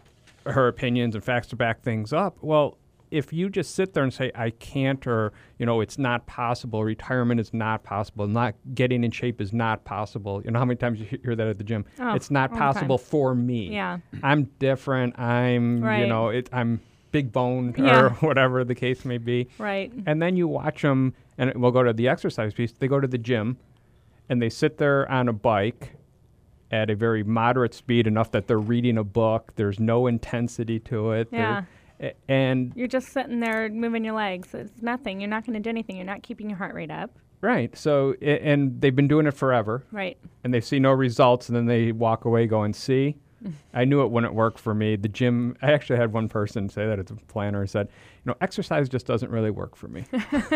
her opinions and facts to back things up. Well, if you just sit there and say, I can't, or, you know, it's not possible, retirement is not possible, not getting in shape is not possible. You know how many times you he- hear that at the gym? Oh, it's not all the time. possible for me. Yeah. I'm different. I'm, you Right. know, it, I'm big boned Yeah. or whatever the case may be. Right. And then you watch them, and we'll go to the exercise piece. They go to the gym, and they sit there on a bike at a very moderate speed, enough that they're reading a book. There's no intensity to it. There- Yeah. a- And You're just sitting there moving your legs. It's nothing. You're not going to do anything. You're not keeping your heart rate up. right, so a- and they've been doing it forever, Right. and they see no results, and then they walk away going, "See, I knew it wouldn't work for me." The gym. I actually had one person say that, it's a planner, said, "You know, exercise just doesn't really work for me."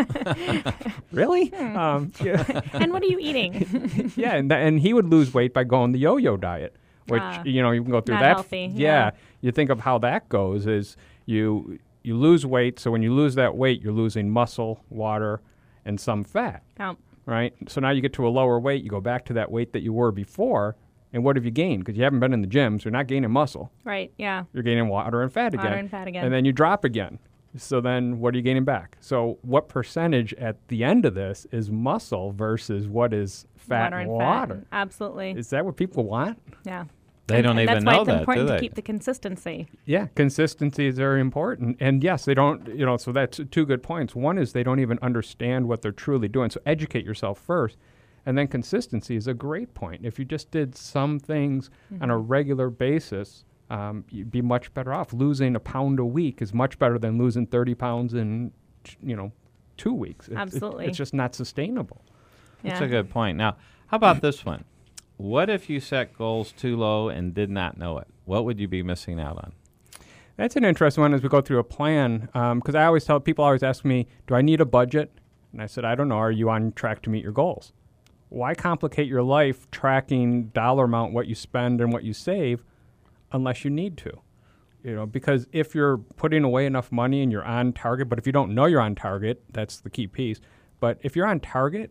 Really? Hmm. Um, yeah. And what are you eating? yeah, and th- and he would lose weight by going the yo-yo diet, which Ah, you know you can go through not that. healthy, yeah. yeah. You think of how that goes is you you lose weight. So when you lose that weight, you're losing muscle, water, and some fat. Oh. Right. So now you get to a lower weight. You go back to that weight that you were before, and what have you gained? Because you haven't been in the gym, so you're not gaining muscle. Right. Yeah. You're gaining water and fat again. Water and fat again. And then you drop again. So then what are you gaining back? So what percentage at the end of this is muscle versus what is fat water and and water? fat. Absolutely. Is that what people want? Yeah. They And- don't and even that's know why it's that, do important they? to keep the consistency. Yeah, consistency is very important. And yes, they don't, you know, so that's two good points. One is they don't even understand what they're truly doing. So educate yourself first. And then consistency is a great point. If you just did some things on a regular basis, um, you'd be much better off. Losing a pound a week is much better than losing thirty pounds in, you know, two weeks. It's- it- Absolutely. it's just not sustainable. That's Yeah. a good point. Now, how about this one? What if you set goals too low and did not know it? What would you be missing out on? That's an interesting one as we go through a plan. Because I always tell people, always ask me, do I need a budget? And I said, I don't know. Are you on track to meet your goals? Why complicate your life tracking dollar amount, what you spend and what you save, unless you need to? You know, because if you're putting away enough money and you're on target, but if you don't know you're on target, that's the key piece. But if you're on target,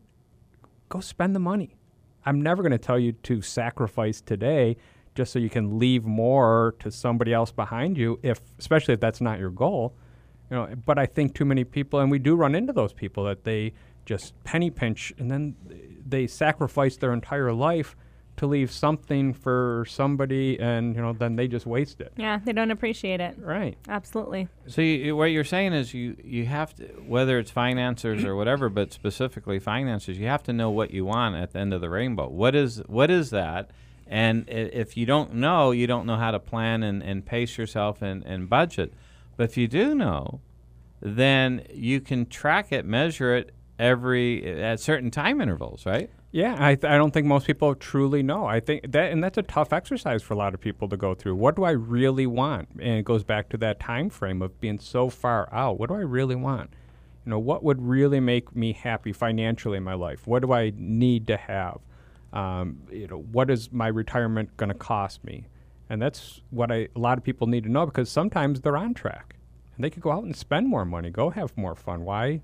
go spend the money. I'm never going to tell you to sacrifice today just so you can leave more to somebody else behind you, if especially if that's not your goal. You know, but I think too many people, and we do run into those people, that they just penny pinch and then they sacrifice their entire life to leave something for somebody, and you know, then they just waste it. Yeah, they don't appreciate it. Right. Absolutely. So you, what you're saying is you, you have to, whether it's finances or whatever, but specifically finances, you have to know what you want at the end of the rainbow. What is what is that? And i- if you don't know, you don't know how to plan and, and pace yourself and, and budget. But if you do know, then you can track it, measure it every at certain time intervals, right? Yeah, I, th- I don't think most people truly know. I think that, and that's a tough exercise for a lot of people to go through. What do I really want? And it goes back to that time frame of being so far out. What do I really want? You know, what would really make me happy financially in my life? What do I need to have? Um, you know, what is my retirement going to cost me? And that's what I, a lot of people need to know, because sometimes they're on track and they could go out and spend more money, go have more fun. Why?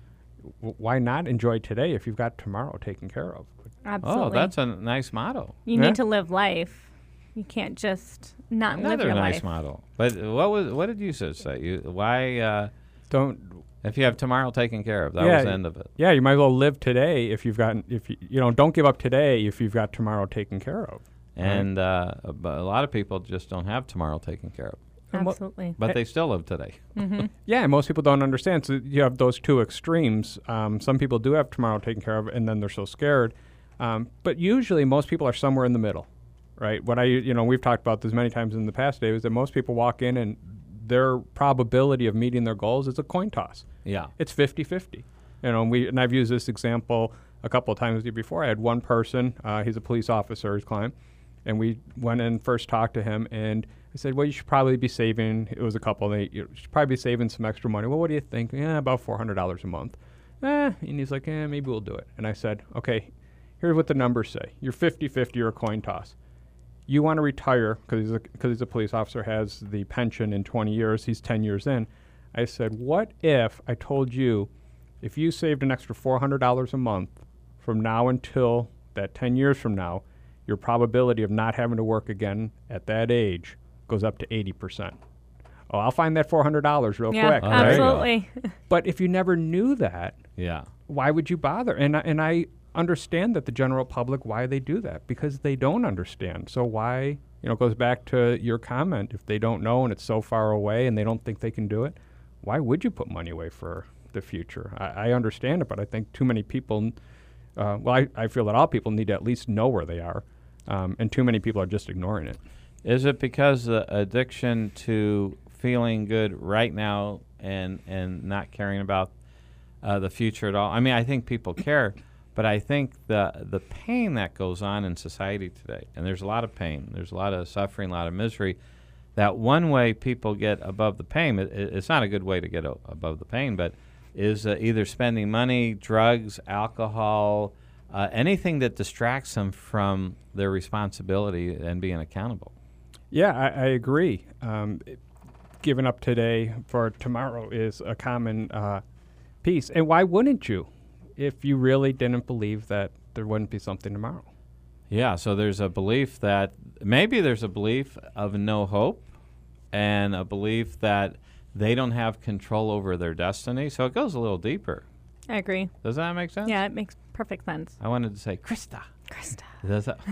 Why not enjoy today if you've got tomorrow taken care of? Absolutely. Oh, that's a nice motto. You Yeah. need to live life. You can't just not live Another your nice life. model. But what was what did you just say? You why uh, Don't if you have tomorrow taken care of? That yeah, was the end of it. Yeah, you might as well live today if you've gotten if you you know don't give up today if you've got tomorrow taken care of. And uh, a, but a lot of people just don't have tomorrow taken care of. Absolutely. But they still live today. Mm-hmm. Yeah, and most people don't understand. So you have those two extremes. Um, some people do have tomorrow taken care of, and then they're so scared. Um, but usually, most people are somewhere in the middle, right? What I, you know, we've talked about this many times in the past, Dave, is that most people walk in and their probability of meeting their goals is a coin toss. Yeah. It's fifty-fifty. You know, and we and I've used this example a couple of times with you before. I had one person, uh, he's a police officer, his client, and we went in and first talked to him, and I said, well, you should probably be saving, it was a couple, they you should probably be saving some extra money. Well, what do you think? Yeah, about four hundred dollars a month. Eh, and he's like, eh, maybe we'll do it. And I said, okay, here's what the numbers say. You're fifty-fifty or a coin toss. You want to retire, because he's, a, 'cause he's a police officer, has the pension in twenty years, he's ten years in. I said, what if I told you, if you saved an extra four hundred dollars a month from now until that ten years from now, your probability of not having to work again at that age goes up to eighty percent. Oh, I'll find that four hundred dollars real Yeah, quick. Oh, there you go. absolutely. But if you never knew that, Yeah. why would you bother? And I, and I understand that the general public, why they do that, because they don't understand. So why, you know, it goes back to your comment. If they don't know and it's so far away and they don't think they can do it, why would you put money away for the future? I, I understand it, but I think too many people, uh, well, I, I feel that all people need to at least know where they are, um, and too many people are just ignoring it. Is it because the addiction to feeling good right now and and not caring about uh, the future at all? I mean, I think people care, but I think the the pain that goes on in society today, and there's a lot of pain, there's a lot of suffering, a lot of misery, that one way people get above the pain, it, it's not a good way to get o- above the pain, but is uh, either spending money, drugs, alcohol, uh, anything that distracts them from their responsibility and being accountable. Yeah, I, I agree. Um, it, giving up today for tomorrow is a common uh, piece. And why wouldn't you if you really didn't believe that there wouldn't be something tomorrow? Yeah, so there's a belief that maybe there's a belief of no hope and a belief that they don't have control over their destiny. So it goes a little deeper. I agree. Does that make sense? Yeah, it makes perfect sense. I wanted to say, Krista. Krista. Does that?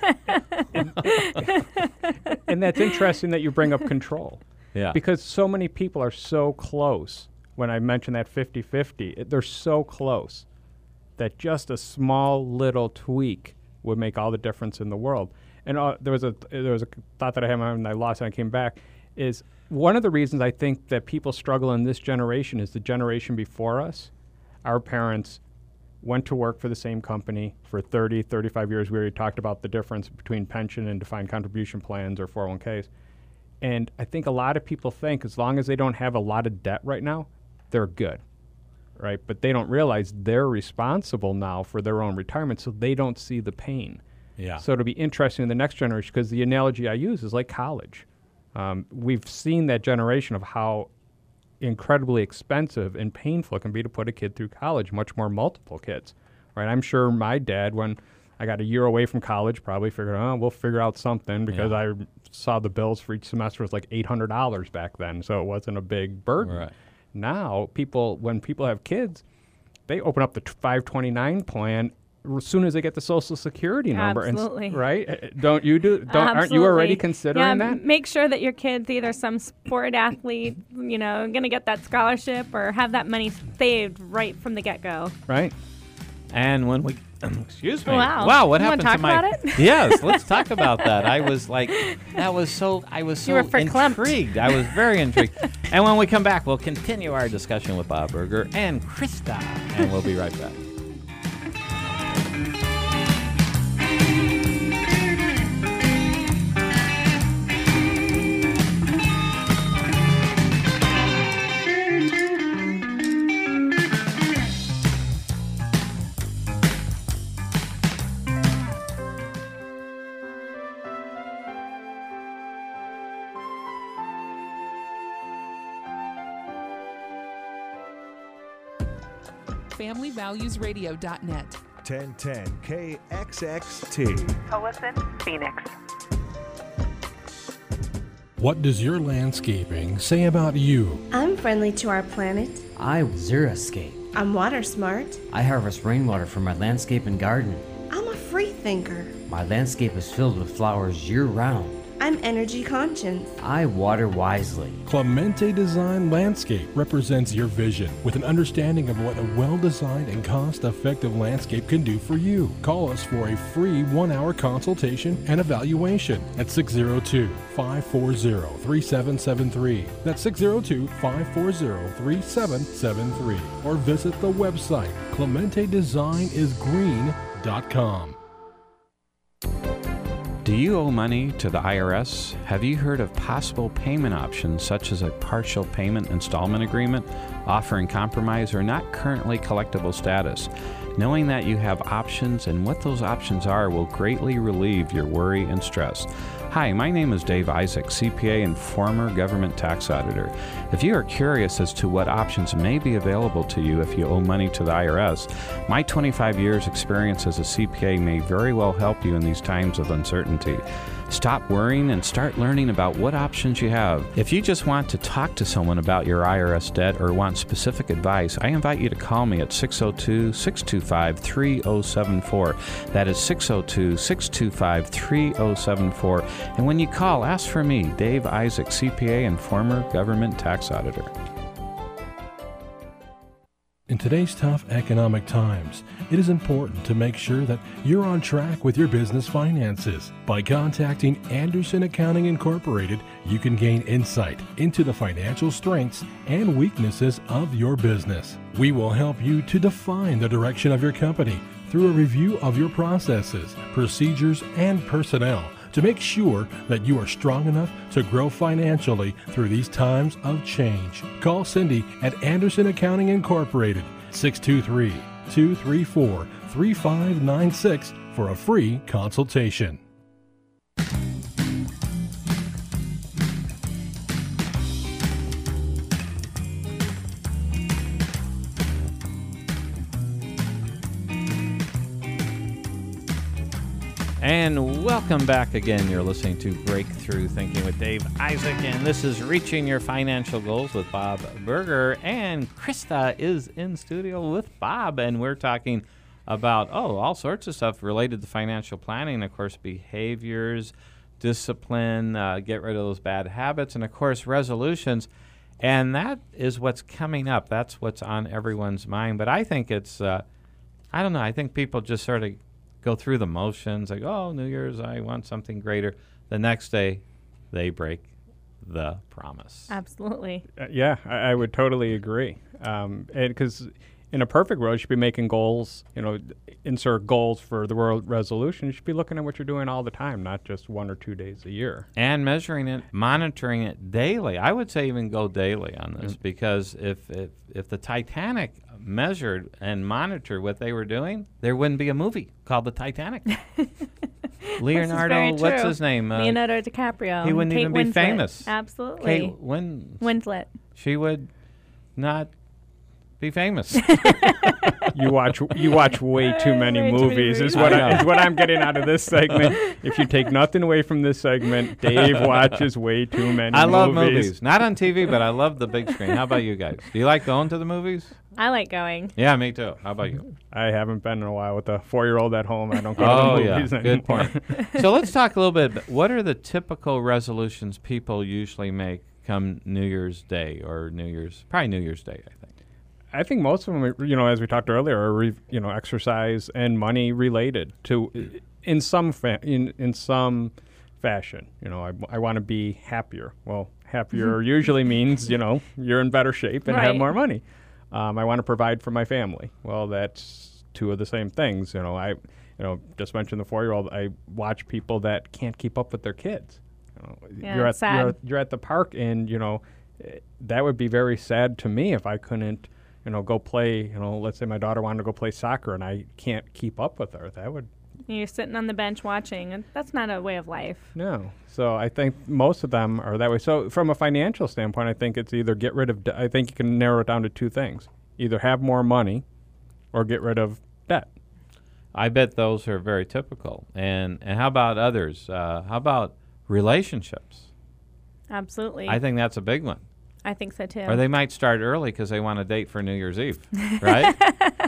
And that's interesting that you bring up control. Yeah. Because so many people are so close. When I mentioned that fifty-fifty, it, they're so close that just a small little tweak would make all the difference in the world. And uh, there was a there was a thought that I had in my mind and I lost and I came back, is one of the reasons I think that people struggle in this generation is the generation before us. Our parents went to work for the same company for thirty, thirty-five years. We already talked about the difference between pension and defined contribution plans or four oh one k's. And I think a lot of people think as long as they don't have a lot of debt right now, they're good, right? But they don't realize they're responsible now for their own retirement, so they don't see the pain. Yeah. So it'll be interesting in the next generation, because the analogy I use is like college. Um, we've seen that generation of how incredibly expensive and painful it can be to put a kid through college, much more multiple kids, right? I'm sure my dad, when I got a year away from college, probably figured, oh, we'll figure out something, because Yeah. I saw the bills for each semester was like eight hundred dollars back then, so it wasn't a big burden. Right. Now, people, when people have kids, they open up the t- five twenty-nine plan as soon as they get the Social Security number. Absolutely. And, s- right? Uh, Don't you do? Don't, aren't you already Absolutely. considering yeah, that? m- Make sure that your kid's either some sport athlete, you know, going to get that scholarship, or have that money saved right from the get-go. Right. And when we, excuse me. Wow. Wow, what You happened wanna to talk my? about it? Yes, let's talk about that. I was like, that was so. I was so You were verklempt. intrigued. I was very intrigued. And when we come back, we'll continue our discussion with Bob Berger and Krista, and we'll be right back. family values radio dot net. ten ten K X X T. Listen, Phoenix. What does your landscaping say about you? I'm friendly to our planet. I Xeriscape. I'm water smart. I harvest rainwater for my landscape and garden. I'm a free thinker. My landscape is filled with flowers year-round. I'm energy conscious. I water wisely. Clemente Design Landscape represents your vision with an understanding of what a well-designed and cost-effective landscape can do for you. Call us for a free one-hour consultation and evaluation at six oh two, five four zero, three seven seven three. That's six oh two, five four zero, three seven seven three. Or visit the website clemente design is green dot com. Do you owe money to the I R S? Have you heard of possible payment options such as a partial payment installment agreement, offering compromise or not currently collectible status? Knowing that you have options and what those options are will greatly relieve your worry and stress. Hi, my name is Dave Isaac, C P A and former government tax auditor. If you are curious as to what options may be available to you if you owe money to the I R S, my twenty-five years experience as a C P A may very well help you in these times of uncertainty. Stop worrying and start learning about what options you have. If you just want to talk to someone about your I R S debt or want specific advice, I invite you to call me at six oh two, six two five, three oh seven four. That is six oh two, six two five, three oh seven four. And when you call, ask for me, Dave Isaac, C P A and former government tax auditor. In today's tough economic times, it is important to make sure that you're on track with your business finances. By contacting Anderson Accounting Incorporated, you can gain insight into the financial strengths and weaknesses of your business. We will help you to define the direction of your company through a review of your processes, procedures, and personnel to make sure that you are strong enough to grow financially through these times of change. Call Cindy at Anderson Accounting Incorporated, six two three, two three four, three five nine six for a free consultation. And welcome back again. You're listening to Breakthrough Thinking with Dave Isaac, and this is Reaching Your Financial Goals with Bob Berger. And Krista is in studio with Bob, and we're talking about, oh, all sorts of stuff related to financial planning. Of course, behaviors, discipline, uh, get rid of those bad habits, and, of course, resolutions. And that is what's coming up. That's what's on everyone's mind. But I think it's, uh, I don't know, I think people just sort of go through the motions, like, oh, New Year's, I want something greater. The next day, they break the promise. Absolutely. Uh, yeah, I, I would totally agree. Um, and because in a perfect world, you should be making goals, you know, insert goals for the world resolution. You should be looking at what you're doing all the time, not just one or two days a year. And measuring it, monitoring it daily. I would say even go daily on this, mm-hmm. because if, if if the Titanic measured and monitored what they were doing, there wouldn't be a movie called The Titanic. Leonardo, what's his name? Uh, Leonardo DiCaprio. He wouldn't Kate even Winslet. be famous. Absolutely. Kate Win- Winslet. She would not be famous. You watch you watch way too many way movies. Too many is what I, is what I'm getting out of this segment. If you take nothing away from this segment, Dave watches way too many. I movies. love movies, not on T V, but I love the big screen. How about you guys? Do you like going to the movies? I like going. Yeah, me too. How about you? I haven't been in a while with a four-year-old at home. I don't go oh, to the movies yeah. anymore. Good point. So let's talk a little bit. What are the typical resolutions people usually make come New Year's Day or New Year's, probably New Year's Day, I think. I think most of them, are, you know, as we talked earlier, are re, you know exercise and money related to, in some fa- in in some fashion. You know, I, I want to be happier. Well, happier usually means you know you're in better shape and right. have more money. Um, I want to provide for my family. Well, that's two of the same things. You know, I you know just mentioned the four-year-old. I watch people that can't keep up with their kids. You know, yeah, you're at sad. you're, you're at the park, and you know that would be very sad to me if I couldn't. You know, go play, you know, let's say my daughter wanted to go play soccer and I can't keep up with her. That would... You're sitting on the bench watching, and that's not a way of life. No. So I think most of them are that way. So from a financial standpoint, I think it's either get rid of... De- I think you can narrow it down to two things. Either have more money or get rid of debt. I bet those are very typical. And and how about others? Uh, how about relationships? Absolutely. I think that's a big one. I think so too. Or they might start early because they want a date for New Year's Eve, right?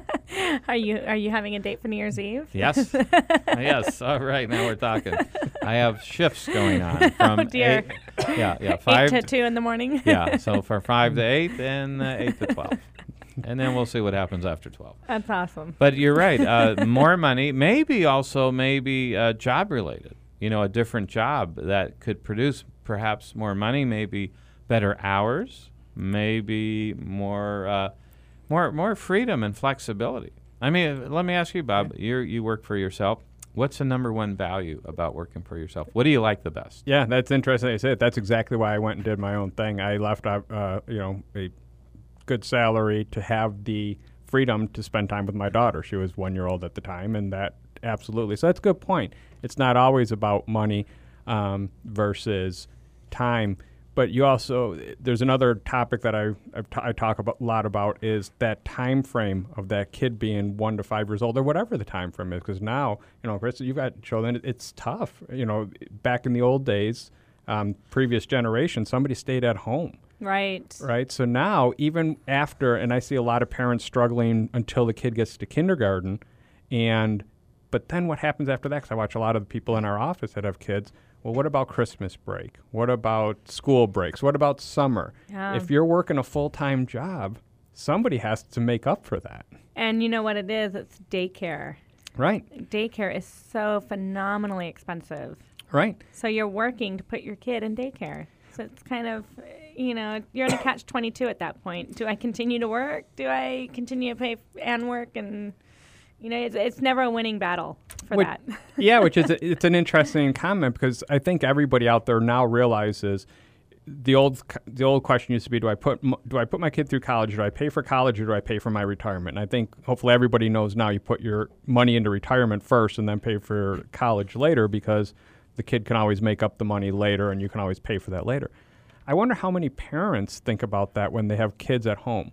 Are you are you having a date for New Year's Eve? Yes. Yes. All right. Now we're talking. I have shifts going on from oh dear. Eight, yeah, yeah, five eight to two in the morning. Yeah. So for five to eight, and uh, eight to twelve, and then we'll see what happens after twelve. That's awesome. But you're right. Uh, more money, maybe also maybe uh, job related. You know, a different job that could produce perhaps more money, maybe better hours, maybe more uh, more more freedom and flexibility. I mean, let me ask you, Bob. You you work for yourself. What's the number one value about working for yourself? What do you like the best? Yeah, that's interesting. I said that's exactly why I went and did my own thing. I left, uh, you know, a good salary to have the freedom to spend time with my daughter. She was one year old at the time, and that absolutely. So that's a good point. It's not always about money um, versus time. But you also, there's another topic that I I've t- I talk about, a lot about is that time frame of that kid being one to five years old or whatever the time frame is. Because now, you know, Chris, you've got children. It's tough. You know, back in the old days, um, previous generation, somebody stayed at home. Right. Right. So now, even after, and I see a lot of parents struggling until the kid gets to kindergarten, and but then what happens after that? Because I watch a lot of the people in our office that have kids. Well, what about Christmas break? What about school breaks? What about summer? Yeah. If you're working a full-time job, somebody has to make up for that. And you know what it is? It's daycare. Right. Daycare is so phenomenally expensive. Right. So you're working to put your kid in daycare. So it's kind of, you know, you're in a catch twenty-two at that point. Do I continue to work? Do I continue to pay f- and work? And, you know, it's, it's never a winning battle for which, that. Yeah, which is a, it's an interesting comment because I think everybody out there now realizes the old the old question used to be, do I put do I put my kid through college? Do I pay for college or do I pay for my retirement? And I think hopefully everybody knows now you put your money into retirement first and then pay for college later because the kid can always make up the money later and you can always pay for that later. I wonder how many parents think about that when they have kids at home.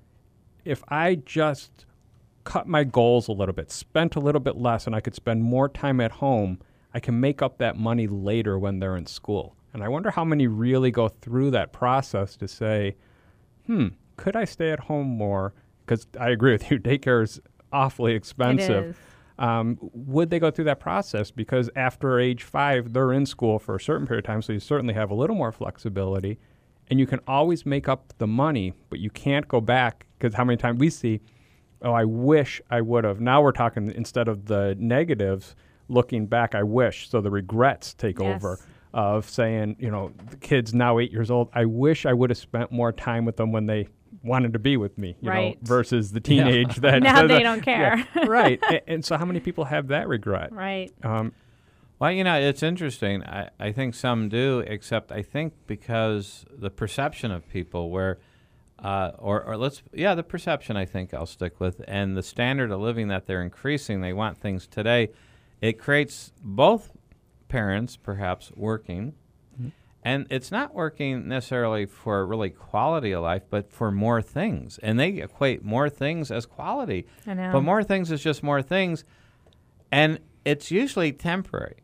If I just cut my goals a little bit, spent a little bit less, and I could spend more time at home, I can make up that money later when they're in school. And I wonder how many really go through that process to say, hmm, could I stay at home more? Because I agree with you, daycare is awfully expensive. It is. Um, would they go through that process? Because after age five, they're in school for a certain period of time, so you certainly have a little more flexibility. And you can always make up the money, but you can't go back, because how many times we see, oh, I wish I would have. Now we're talking, instead of the negatives, looking back, I wish. So the regrets take Yes. over of saying, you know, the kid's now eight years old. I wish I would have spent more time with them when they wanted to be with me, you Right. know, versus the teenage that Now that- they don't care. Yeah, right. And, and so how many people have that regret? Right. Um, Well, you know, it's interesting. I, I think some do, except I think because the perception of people where, uh, or, or let's, yeah, the perception I think I'll stick with, and the standard of living that they're increasing, they want things today, it creates both parents perhaps working, mm-hmm. and it's not working necessarily for really quality of life, but for more things. And they equate more things as quality. I know. But more things is just more things, and it's usually temporary.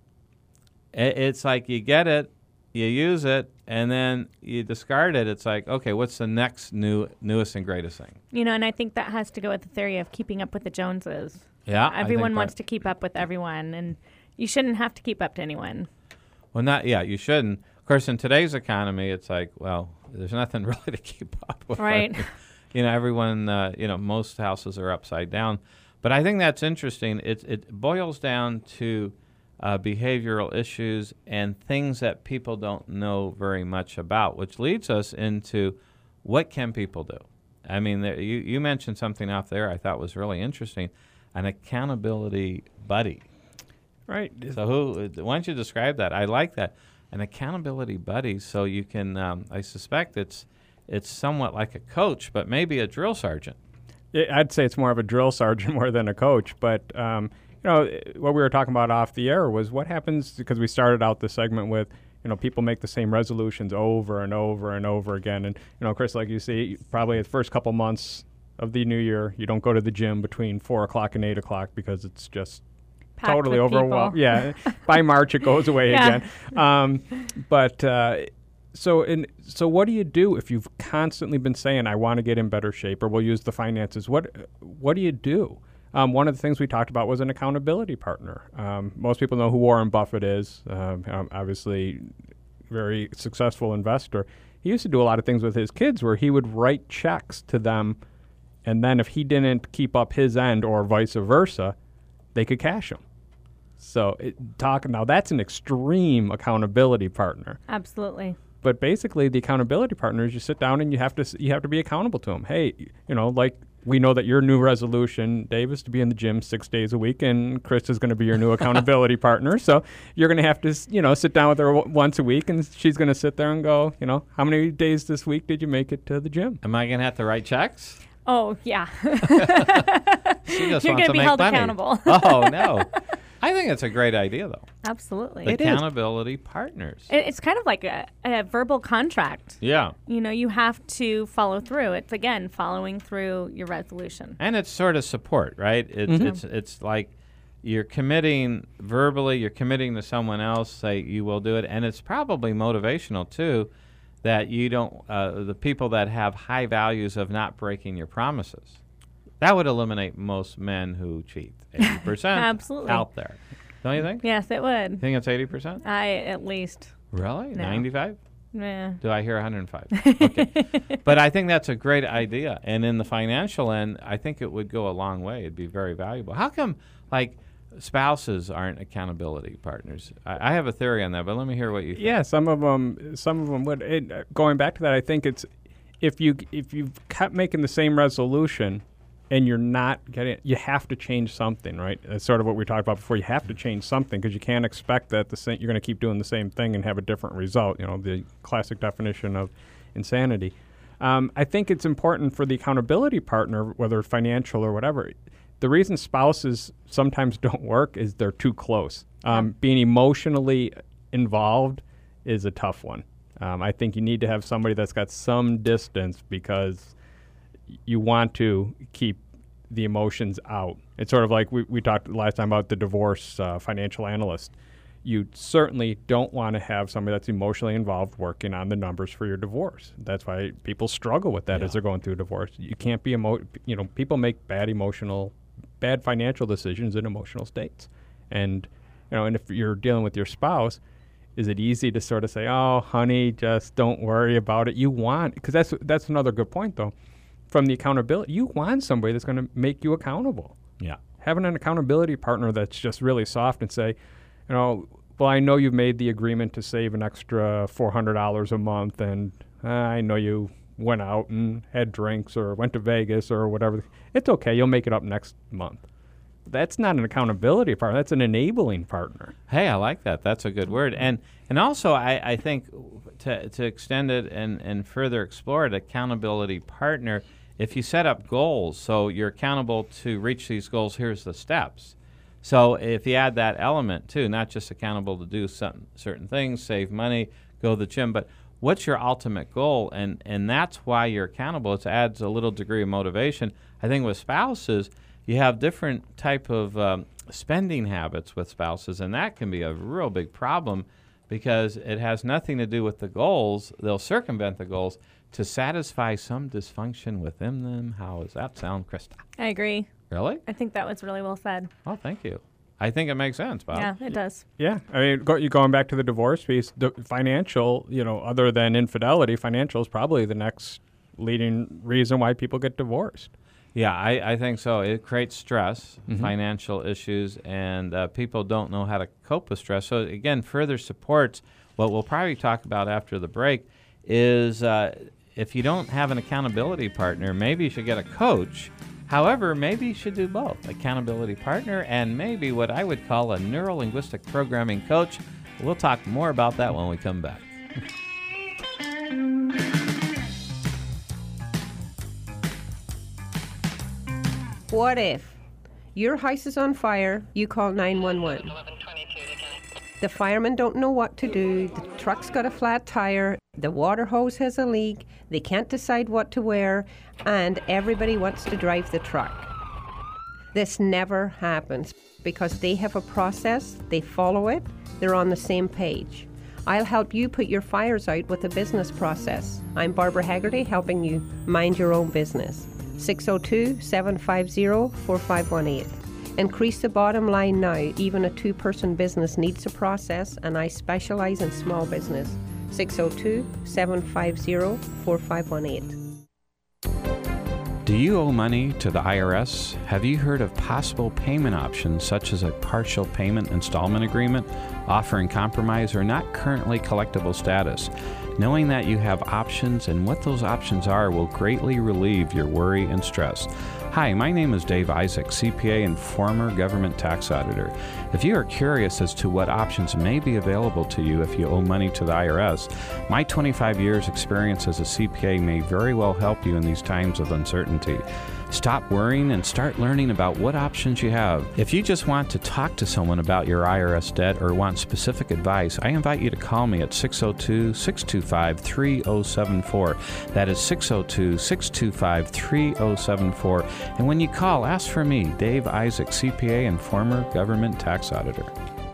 It's like you get it, you use it, and then you discard it. It's like, okay, what's the next new, newest and greatest thing? You know, and I think that has to go with the theory of keeping up with the Joneses. Yeah, I Everyone think wants that- to keep up with everyone, and you shouldn't have to keep up to anyone. Well, not yeah, you shouldn't. Of course, in today's economy, it's like, well, there's nothing really to keep up with. Right. You know, everyone, uh, you know, most houses are upside down. But I think that's interesting. It it boils down to uh, behavioral issues and things that people don't know very much about, which leads us into what can people do? I mean, there, you, you mentioned something off there I thought was really interesting, an accountability buddy. Right. So who? Why don't you describe that? I like that, an accountability buddy. So you can. Um, I suspect it's it's somewhat like a coach, but maybe a drill sergeant. Yeah, I'd say it's more of a drill sergeant more than a coach. But, um, you know, what we were talking about off the air was what happens, because we started out the segment with, you know, people make the same resolutions over and over and over again. And, you know, Chris, like you see, probably the first couple months, of the new year, you don't go to the gym between four o'clock and eight o'clock because it's just Packed totally with overwhelmed. people. Yeah, by March it goes away Yeah. again. Um, but uh, so in so what do you do if you've constantly been saying I want to get in better shape, or we'll use the finances? What what do you do? Um, one of the things we talked about was an accountability partner. Um, most people know who Warren Buffett is. Um, um, obviously, very successful investor. He used to do a lot of things with his kids where he would write checks to them, and then if he didn't keep up his end or vice versa, they could cash them. So it, talk now that's an extreme accountability partner. Absolutely. But basically, the accountability partner is you sit down and you have to s- you have to be accountable to them. Hey, you know, like we know that your new resolution, Dave, is to be in the gym six days a week, and Chris is going to be your new accountability partner. So you're going to have to, s- you know, sit down with her w- once a week, and she's going to sit there and go, you know, how many days this week did you make it to the gym? Am I going to have to write checks? Oh, yeah. She just You're wants gonna to be make held money. accountable. Oh, no. I think it's a great idea, though. Absolutely. The accountability partners. It, it's kind of like a, a verbal contract. Yeah. You know, you have to follow through. It's, again, following through your resolution. And it's sort of support, right? It's Mhm. it's it's like you're committing verbally, you're committing to someone else, say you will do it, and it's probably motivational too, that you don't uh, the people that have high values of not breaking your promises. That would eliminate most men who cheat. eighty percent Absolutely. out there. Don't you think? Yes, it would. Think it's eighty percent? I, at least. Really? No. ninety-five? Yeah. Do I hear one hundred five? Okay. But I think that's a great idea. And in the financial end, I think it would go a long way. It'd be very valuable. How come, like, spouses aren't accountability partners? I, I have a theory on that, but let me hear what you think. Yeah, some of them, some of them would. It, uh, going back to that, I think it's if you if you've kept making the same resolution and you're not getting, you have to change something, right? That's sort of what we talked about before. You have to change something because you can't expect that the same, you're going to keep doing the same thing and have a different result. You know, the classic definition of insanity. Um, I think it's important for the accountability partner, whether financial or whatever. The reason spouses sometimes don't work is they're too close. Um, being emotionally involved is a tough one. Um, I think you need to have somebody that's got some distance because you want to keep the emotions out. It's sort of like we, we talked last time about the divorce uh, financial analyst. You certainly don't want to have somebody that's emotionally involved working on the numbers for your divorce. That's why people struggle with that Yeah. as they're going through a divorce. You can't be emo- you know, people make bad emotional, bad financial decisions in emotional states. And, you know, and if you're dealing with your spouse, is it easy to sort of say, "Oh, honey, just don't worry about it"? You want, because that's that's another good point though. From the accountability, you want somebody that's going to make you accountable. Yeah. Having an accountability partner that's just really soft and say, you know, well, I know you've made the agreement to save an extra four hundred dollars a month, and uh, I know you went out and had drinks or went to Vegas or whatever. It's okay. You'll make it up next month. That's not an accountability partner. That's an enabling partner. Hey, I like that. That's a good word. And and also, I, I think to to extend it and, and further explore it, accountability partner, if you set up goals, so you're accountable to reach these goals, here's the steps. So if you add that element too, not just accountable to do some, certain things, save money, go to the gym, but what's your ultimate goal? And, and that's why you're accountable. It adds a little degree of motivation. I think with spouses, you have different type of um, spending habits with spouses, and that can be a real big problem because it has nothing to do with the goals. They'll circumvent the goals to satisfy some dysfunction within them. How does that sound, Krista? I agree. Really? I think that was really well said. Oh, thank you. I think it makes sense, Bob. Yeah, it does. Yeah, I mean, go, you going back to the divorce piece, the financial, you know, other than infidelity, financial is probably the next leading reason why people get divorced. Yeah, I, I think so. It creates stress, Mhm. financial issues, and uh, people don't know how to cope with stress. So, again, further supports what we'll probably talk about after the break is uh, if you don't have an accountability partner, maybe you should get a coach. However, maybe you should do both, accountability partner and maybe what I would call a neuro-linguistic programming coach. We'll talk more about that when we come back. What if your house is on fire? You call nine one one. The firemen don't know what to do. The truck's got a flat tire. The water hose has a leak. They can't decide what to wear. And everybody wants to drive the truck. This never happens because they have a process. They follow it. They're on the same page. I'll help you put your fires out with a business process. I'm Barbara Haggerty, helping you mind your own business. six oh two, seven five zero, four five one eight. Increase the bottom line now. Even a two-person business needs a process, and I specialize in small business. six oh two, seven five zero, four five one eight. Do you owe money to the I R S? Have you heard of possible payment options such as a partial payment installment agreement offering compromise or not currently collectible status? Knowing that you have options and what those options are will greatly relieve your worry and stress. Hi, my name is Dave Isaac, C P A and former government tax auditor. If you are curious as to what options may be available to you if you owe money to the I R S, my twenty-five years experience as a C P A may very well help you in these times of uncertainty. Stop worrying and start learning about what options you have. If you just want to talk to someone about your I R S debt or want specific advice, I invite you to call me at six oh two, six two five, three oh seven four. That is six oh two, six two five, three oh seven four. And when you call, ask for me, Dave Isaac, C P A and former government tax auditor.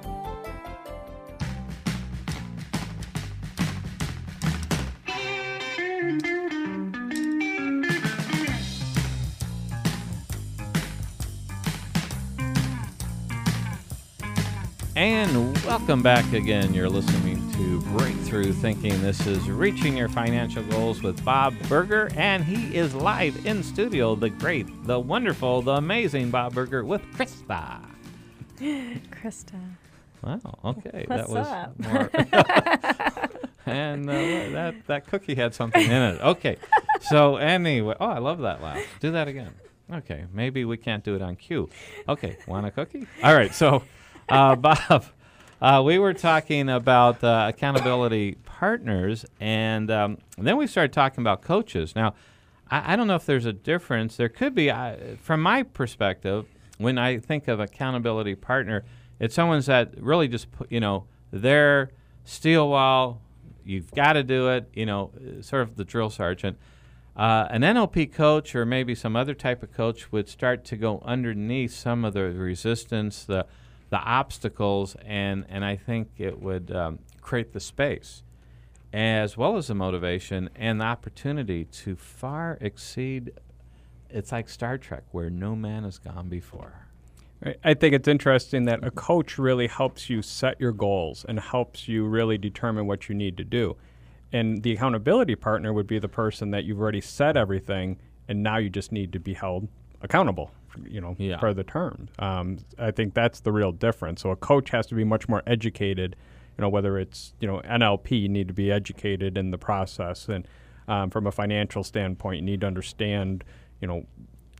And welcome back again. You're listening to Breakthrough Thinking. This is Reaching Your Financial Goals with Bob Burger, and he is live in studio. The great, the wonderful, the amazing Bob Burger with Krista. Krista. Wow. Okay, What's that was up? more. And uh, that that cookie had something in it. Okay. So anyway, oh, I love that laugh. Do that again. Okay, maybe we can't do it on cue. Okay, want a cookie? All right. So. Uh, Bob, uh, we were talking about uh, accountability partners, and um, then we started talking about coaches. Now, I, I don't know if there's a difference. There could be. Uh, from my perspective, when I think of accountability partner, it's someone that really just, put, you know, they're steel wall, you've got to do it, you know, sort of the drill sergeant. Uh, an N L P coach or maybe some other type of coach would start to go underneath some of the resistance, the the obstacles, and, and I think it would um, create the space as well as the motivation and the opportunity to far exceed. It's like Star Trek, where no man has gone before. I think it's interesting that a coach really helps you set your goals and helps you really determine what you need to do. And the accountability partner would be the person that you've already said everything, and now you just need to be held accountable, you know, yeah. per the terms. Um, I think that's the real difference. So a coach has to be much more educated, you know, whether it's, you know, N L P, you need to be educated in the process. And um, from a financial standpoint, you need to understand, you know,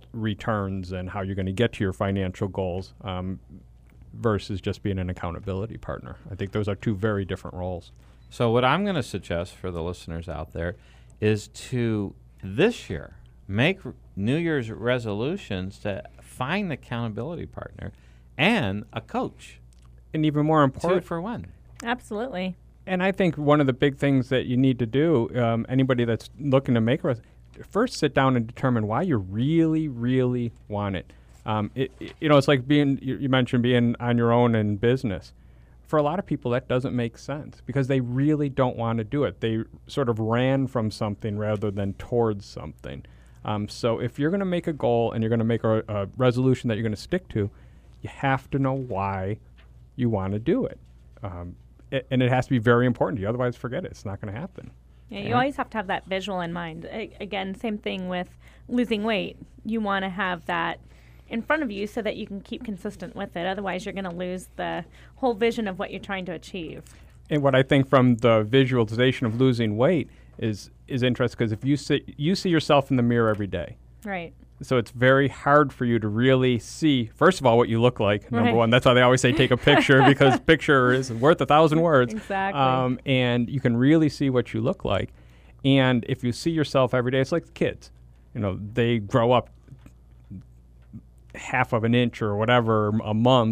returns and how you're going to get to your financial goals um, versus just being an accountability partner. I think those are two very different roles. So what I'm going to suggest for the listeners out there is to this year make r- New Year's resolutions to find an accountability partner and a coach. And even more important, two for one. Absolutely. And I think one of the big things that you need to do, um, anybody that's looking to make a res- first sit down and determine why you really, really want it. Um, it, it. You know, it's like being, you, you mentioned being on your own in business. For a lot of people, that doesn't make sense because they really don't want to do it. They sort of ran from something rather than towards something. Um, so if you're going to make a goal and you're going to make a, a resolution that you're going to stick to, you have to know why you want to do it. Um, it. And it has to be very important to you. Otherwise, forget it. It's not going to happen. Yeah, you always have to have that visual in mind. A- again, same thing with losing weight. You want to have that in front of you so that you can keep consistent with it. Otherwise, you're going to lose the whole vision of what you're trying to achieve. And what I think from the visualization of losing weight is is interesting because if you see, you see yourself in the mirror every day. Right. So it's very hard for you to really see, first of all, what you look like, number Right. one. That's why they always say take a picture because picture is worth a thousand words. Exactly. Um, and you can really see what you look like. And if you see yourself every day, it's like kids. You know, they grow up half of an inch or whatever a month,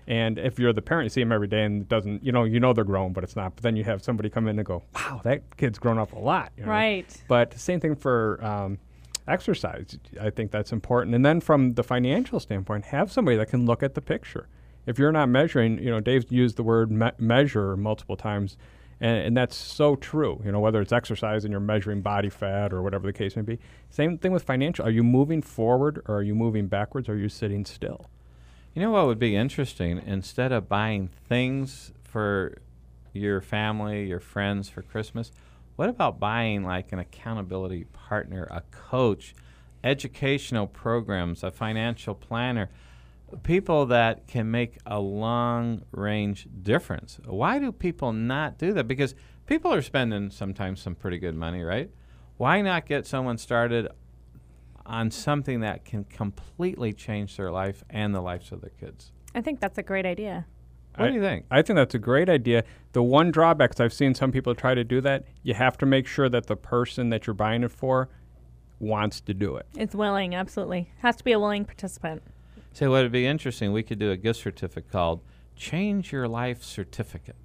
And if you're the parent, you see them every day and it doesn't, you know, you know they're grown, but it's not. But then you have somebody come in and go, wow, that kid's grown up a lot. You know? Right. But same thing for um, exercise. I think that's important. And then from the financial standpoint, have somebody that can look at the picture. If you're not measuring, you know, Dave's used the word me- measure multiple times, and, and that's so true. You know, whether it's exercise and you're measuring body fat or whatever the case may be. Same thing with financial. Are you moving forward or are you moving backwards or are you sitting still? You know what would be interesting? Instead of buying things for your family, your friends for Christmas, what about buying like an accountability partner, a coach, educational programs, a financial planner, people that can make a long-range difference? Why do people not do that? Because people are spending sometimes some pretty good money, right? Why not get someone started on something that can completely change their life and the lives of their kids? I think that's a great idea. What I, do you think? I think that's a great idea. The one drawback, 'cause I've seen some people try to do that, you have to make sure that the person that you're buying it for wants to do it. It's willing, absolutely. Has to be a willing participant. So what would be interesting, we could do a gift certificate called Change Your Life Certificate.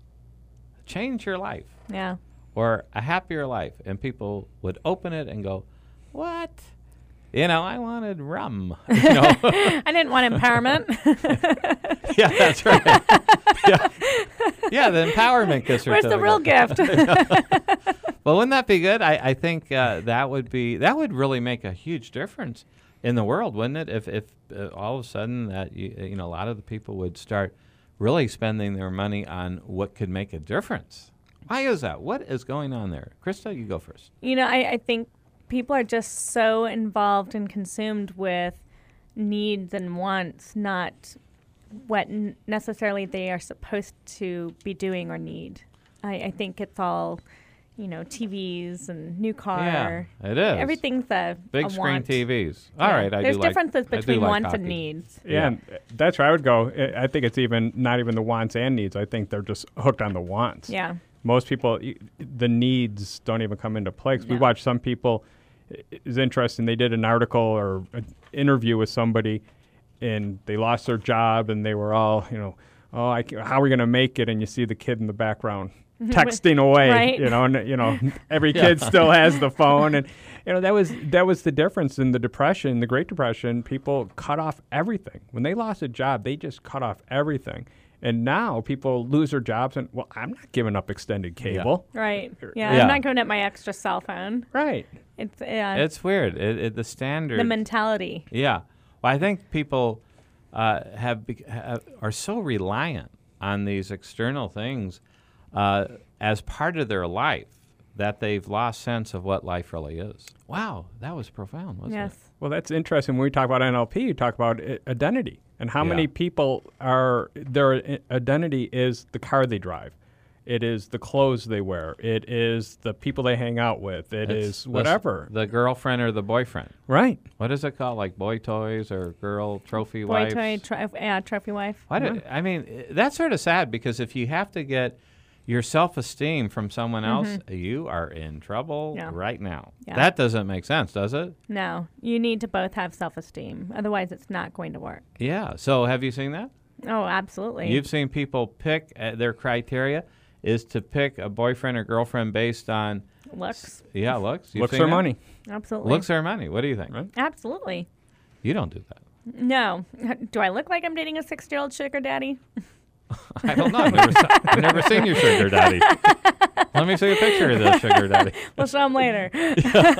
Change your life. Yeah. Or a happier life. And people would open it and go, what? You know, I wanted rum. You know? I didn't want empowerment. Yeah, that's right. yeah. yeah, the empowerment gift certificate. Where's the real gift? Well, wouldn't that be good? I, I think uh, that would be that would really make a huge difference in the world, wouldn't it? If if uh, all of a sudden that you, you know a lot of the people would start really spending their money on what could make a difference. Why is that? What is going on there? Krista, you go first. You know, I, I think people are just so involved and consumed with needs and wants, not what n- necessarily they are supposed to be doing or need. I, I think it's all, you know, T Vs and new car. Yeah, it is. Everything's a big a screen want. T Vs. All Yeah. right, I There's do like- differences I do between like wants hockey. and needs. Yeah, yeah. And that's where I would go. I I think it's even not even the wants and needs. I think they're just hooked on the wants. Yeah. Most people, y- the needs don't even come into play. 'Cause we No. watch some people. It's interesting. They did an article or an interview with somebody, and they lost their job, and they were all, you know, oh, I ca- how are we going to make it? And you see the kid in the background texting away, Right. you know, and you know, every Yeah. kid still has the phone, and you know that was that was the difference in the Depression, the Great Depression. People cut off everything when they lost a job. They just cut off everything. And now people lose their jobs and, well, I'm not giving up extended cable. Right. Yeah, Yeah. I'm not giving up my extra cell phone. Right. It's uh, It's weird. It, it, the standard. the mentality. Yeah. Well, I think people uh, have, bec- have are so reliant on these external things uh, as part of their life that they've lost sense of what life really is. Wow, that was profound, wasn't Yes. it? Well, that's interesting. When we talk about N L P, you talk about I- identity and how Yeah. many people are their i- identity is the car they drive. It is the clothes they wear. It is the people they hang out with. It It's is the s- whatever. The girlfriend or the boyfriend. Right. What is it called? Like boy toys or girl trophy Boy wives? toy, tro- yeah, trophy wife. Why do, I mean, i- that's sort of sad because if you have to get your self-esteem from someone else, you are in trouble Yeah. right now. Yeah. That doesn't make sense, does it? No, you need to both have self-esteem. Otherwise, it's not going to work. Yeah. So have you seen that? Oh, absolutely. You've seen people pick uh, their criteria is to pick a boyfriend or girlfriend based on Looks. Yeah, looks. You've Looks seen or that? money. Absolutely. Looks or money. What do you think? Absolutely. You don't do that. No. Do I look like I'm dating a six-year-old sugar daddy? I don't know. I've never, se- I've never seen your sugar daddy. Let me see a picture of this sugar daddy. We'll show him later. Is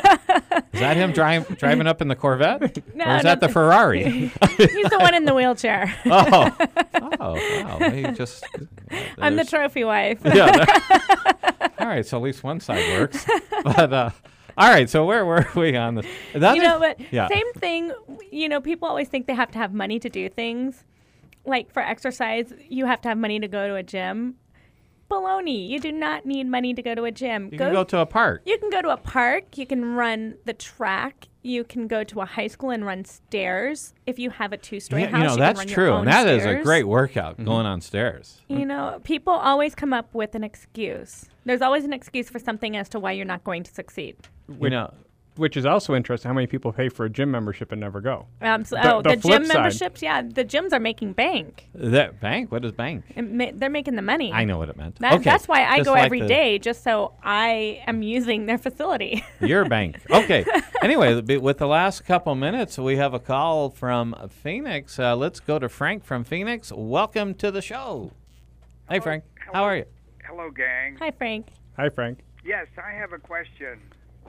that him drive, driving up in the Corvette? No, or is no, that the Ferrari? He's the one in the wheelchair. oh. Oh, wow. He just, I'm the there's- trophy wife. Yeah. there- All right, so at least one side works. But uh, all right, so where were we on this? That you is- know, but yeah. same thing. You know, people always think they have to have money to do things. Like for exercise, you have to have money to go to a gym. Baloney. You do not need money to go to a gym. You can go to a park. You can go to a park. You can run the track. You can go to a high school and run stairs. If you have a two-story Yeah, house, you know, you that's can run true. your own And that is a stairs. great workout, going on stairs. You know, people always come up with an excuse. There's always an excuse for something as to why you're not going to succeed. You know, Which is also interesting. How many people pay for a gym membership and never go? Um, so, The- oh, the the, flip gym side- memberships, yeah, the gyms are making bank. That bank? What is bank? It ma- they're making the money. I know what it meant. That, Okay. That's why I Just go like every the- day, just so I am using their facility. Your bank. Okay. Anyway, b- with the last couple minutes, we have a call from Phoenix. Uh, let's go to Frank from Phoenix. Welcome to the show. Hey, Frank. How are you? Hello, gang. Hi, Frank. Hi, Frank. Yes, I have a question.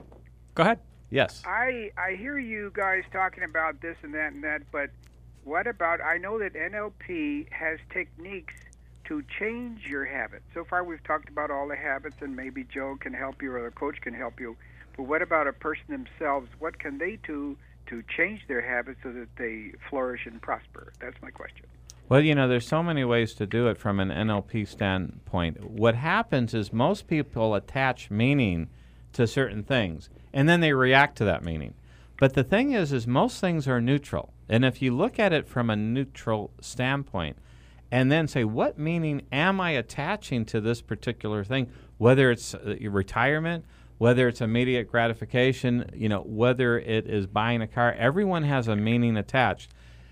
Go ahead. Yes. I I hear you guys talking about this and that and that, but what about, I know that N L P has techniques to change your habits. So far we've talked about all the habits, and maybe Joe can help you or the coach can help you. But what about a person themselves? What can they do to change their habits so that they flourish and prosper? That's my question. Well, you know, there's so many ways to do it from an N L P standpoint. What happens is most people attach meaning to certain things, and then they react to that meaning. But the thing is, is most things are neutral. And if you look at it from a neutral standpoint, and then say, what meaning am I attaching to this particular thing, whether it's uh, retirement, whether it's immediate gratification, you know, whether it is buying a car, everyone has a meaning attached.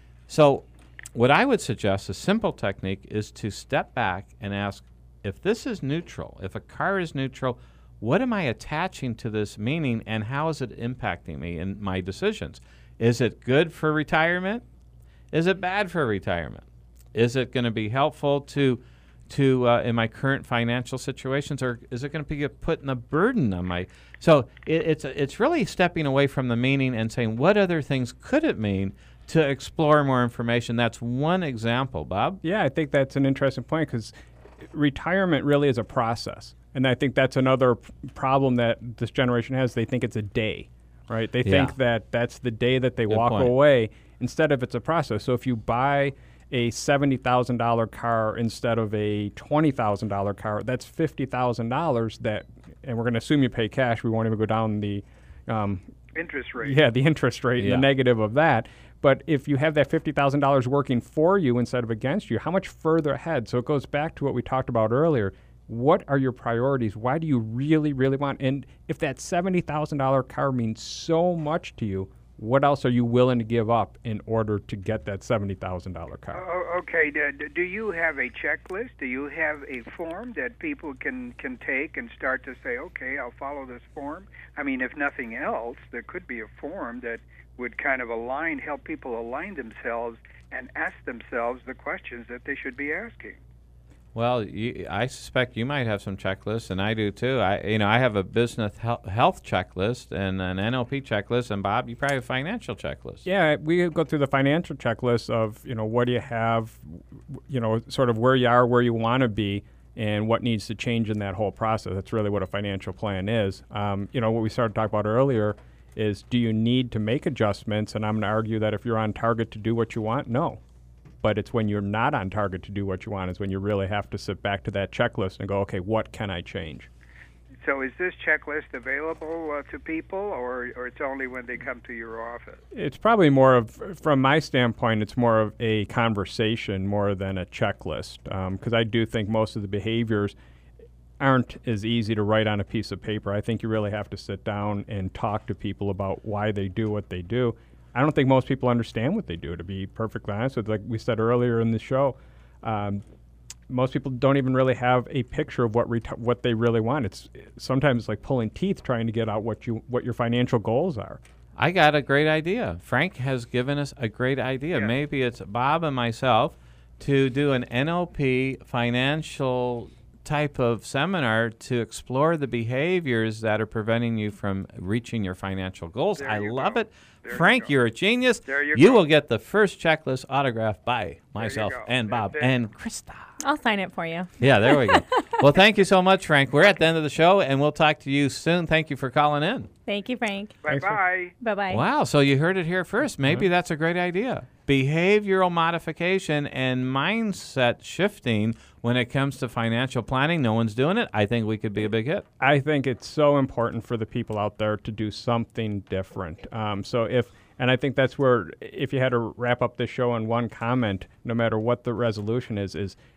So what I would suggest, a simple technique, is to step back and ask, if this is neutral, if a car is neutral, what am I attaching to this meaning, and how is it impacting me in my decisions? Is it good for retirement? Is it bad for retirement? Is it going to be helpful to, to uh, in my current financial situations, or is it going to be putting a burden on my? So it, it's it's really stepping away from the meaning and saying, what other things could it mean, to explore more information. That's one example, Bob. Yeah, I think that's an interesting point, because retirement really is a process. And I think that's another p- problem that this generation has. They think it's a day, right? They Yeah. think that that's the day that they Good walk point. away, instead of it's a process. So if you buy a seventy thousand dollars car instead of a twenty thousand dollars car, that's fifty thousand dollars that, and we're going to assume you pay cash. We won't even go down the um, Interest rate. yeah, the interest rate and Yeah. the negative of that. But if you have that fifty thousand dollars working for you instead of against you, how much further ahead? So it goes back to what we talked about earlier. What are your priorities? Why do you really, really want? And if that seventy thousand dollars car means so much to you, what else are you willing to give up in order to get that seventy thousand dollars car? Oh, okay. Do, do you have a checklist? Do you have a form that people can, can take and start to say, okay, I'll follow this form? I mean, if nothing else, there could be a form that would kind of align, help people align themselves and ask themselves the questions that they should be asking. Well, you, I suspect you might have some checklists, and I do too. I, you know, I have a business hel- health checklist and an N L P checklist, and Bob, you probably have a financial checklist. Yeah, we go through the financial checklist of, you know, what do you have, w- you know, sort of where you are, where you want to be, and what needs to change in that whole process. That's really what a financial plan is. Um, you know, what we started to talk about earlier is, do you need to make adjustments? And I'm going to argue that if you're on target to do what you want, no. But it's when you're not on target to do what you want is when you really have to sit back to that checklist and go, okay, what can I change? So is this checklist available uh, to people, or, or it's only when they come to your office? It's probably more of, from my standpoint, it's more of a conversation more than a checklist. Because I do think most of the behaviors aren't as easy to write on a piece of paper. I think you really have to sit down and talk to people about why they do what they do. I don't think most people understand what they do, to be perfectly honest with you. Like we said earlier in the show, um, most people don't even really have a picture of what reti- what they really want. It's sometimes it's like pulling teeth trying to get out what you what your financial goals are. I got a great idea. Frank has given us a great idea. Yeah. Maybe it's Bob and myself to do an N L P financial type of seminar to explore the behaviors that are preventing you from reaching your financial goals. There I you love go. it. There you Frank, go. you're a genius. There you you go. will get the first checklist autographed by myself go. and Bob That's it. and Krista. I'll sign it for you. Yeah, there we go. Well, thank you so much, Frank. We're at the end of the show, and we'll talk to you soon. Thank you for calling in. Thank you, Frank. Bye-bye. Bye-bye. Wow, so you heard it here first. Maybe that's a great idea. Behavioral modification and mindset shifting when it comes to financial planning. No one's doing it. I think we could be a big hit. I think it's so important for the people out there to do something different. Um, so if, and I think that's where, if you had to wrap up this show in one comment, no matter what the resolution is, is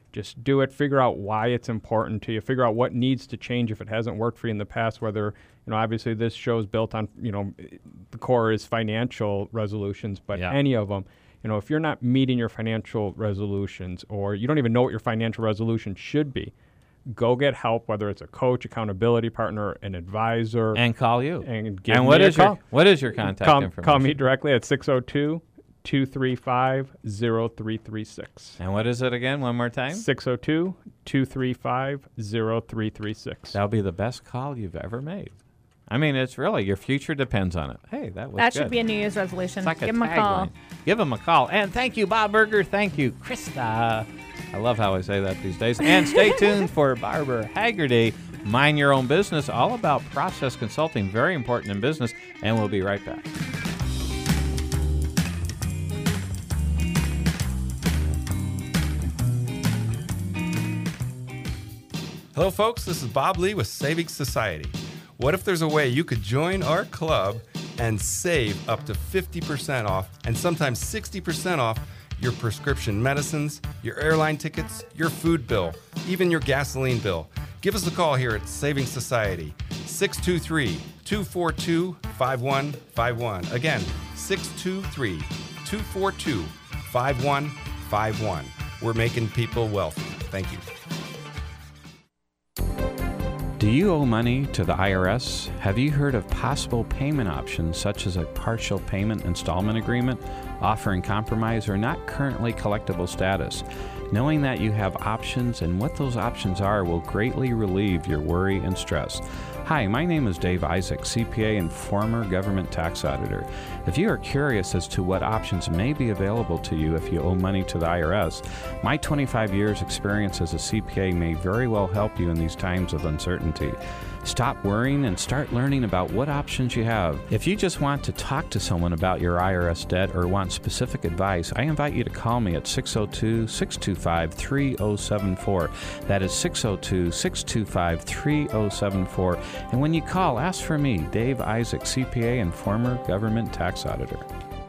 Just do it. Figure out why it's important to you. Figure out what needs to change if it hasn't worked for you in the past. Whether, you know, obviously this show is built on, you know, the core is financial resolutions, but Yeah. any of them, you know, if you're not meeting your financial resolutions or you don't even know what your financial resolution should be, go get help, whether it's a coach, accountability partner, an advisor. And call you. And give And me what a is your- call. what is your contact Call- information? Call me directly at six oh two, two three five, oh three three six. And what is it again, one more time? six oh two, two three five, oh three three six. That'll be the best call you've ever made. I mean, it's really, your future depends on it. Hey, that was That good. should be a New Year's resolution. It's like Give a him a call. tagline. Give him a call. And thank you, Bob Berger. Thank you, Krista. I love how I say that these days. And stay tuned for Barbara Haggerty, Mind Your Own Business, all about process consulting, very important in business. And we'll be right back. Hello, folks. This is Bob Lee with Savings Society. What if there's a way you could join our club and save up to fifty percent off and sometimes sixty percent off your prescription medicines, your airline tickets, your food bill, even your gasoline bill? Give us a call here at Savings Society, six two three, two four two, five one five one. Again, six two three, two four two, five one five one. We're making people wealthy. Thank you. Do you owe money to the I R S? Have you heard of possible payment options such as a partial payment installment agreement, offering compromise or not currently collectible status? Knowing that you have options and what those options are will greatly relieve your worry and stress. Hi, my name is Dave Isaac, C P A and former government tax auditor. If you are curious as to what options may be available to you if you owe money to the I R S, my twenty-five years experience as a C P A may very well help you in these times of uncertainty. Stop worrying and start learning about what options you have. If you just want to talk to someone about your I R S debt or want specific advice, I invite you to call me at six oh two, six two five, three oh seven four. That is six oh two, six two five, three oh seven four. And when you call, ask for me, Dave Isaac, C P A and former government tax auditor.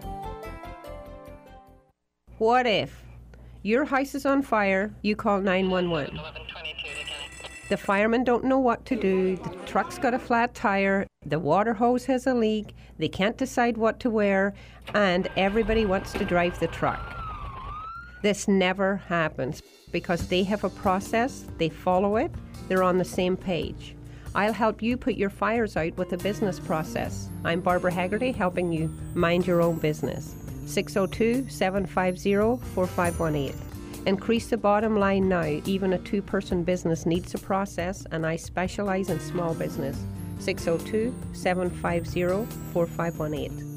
What if your house is on fire, you call nine one one. The firemen don't know what to do, the truck's got a flat tire, the water hose has a leak, they can't decide what to wear, and everybody wants to drive the truck. This never happens because they have a process, they follow it, they're on the same page. I'll help you put your fires out with a business process. I'm Barbara Haggerty, helping you mind your own business. six oh two, seven five oh, four five one eight. Increase the bottom line now. Even a two-person business needs a process, and I specialize in small business. six oh two, seven five oh, four five one eight.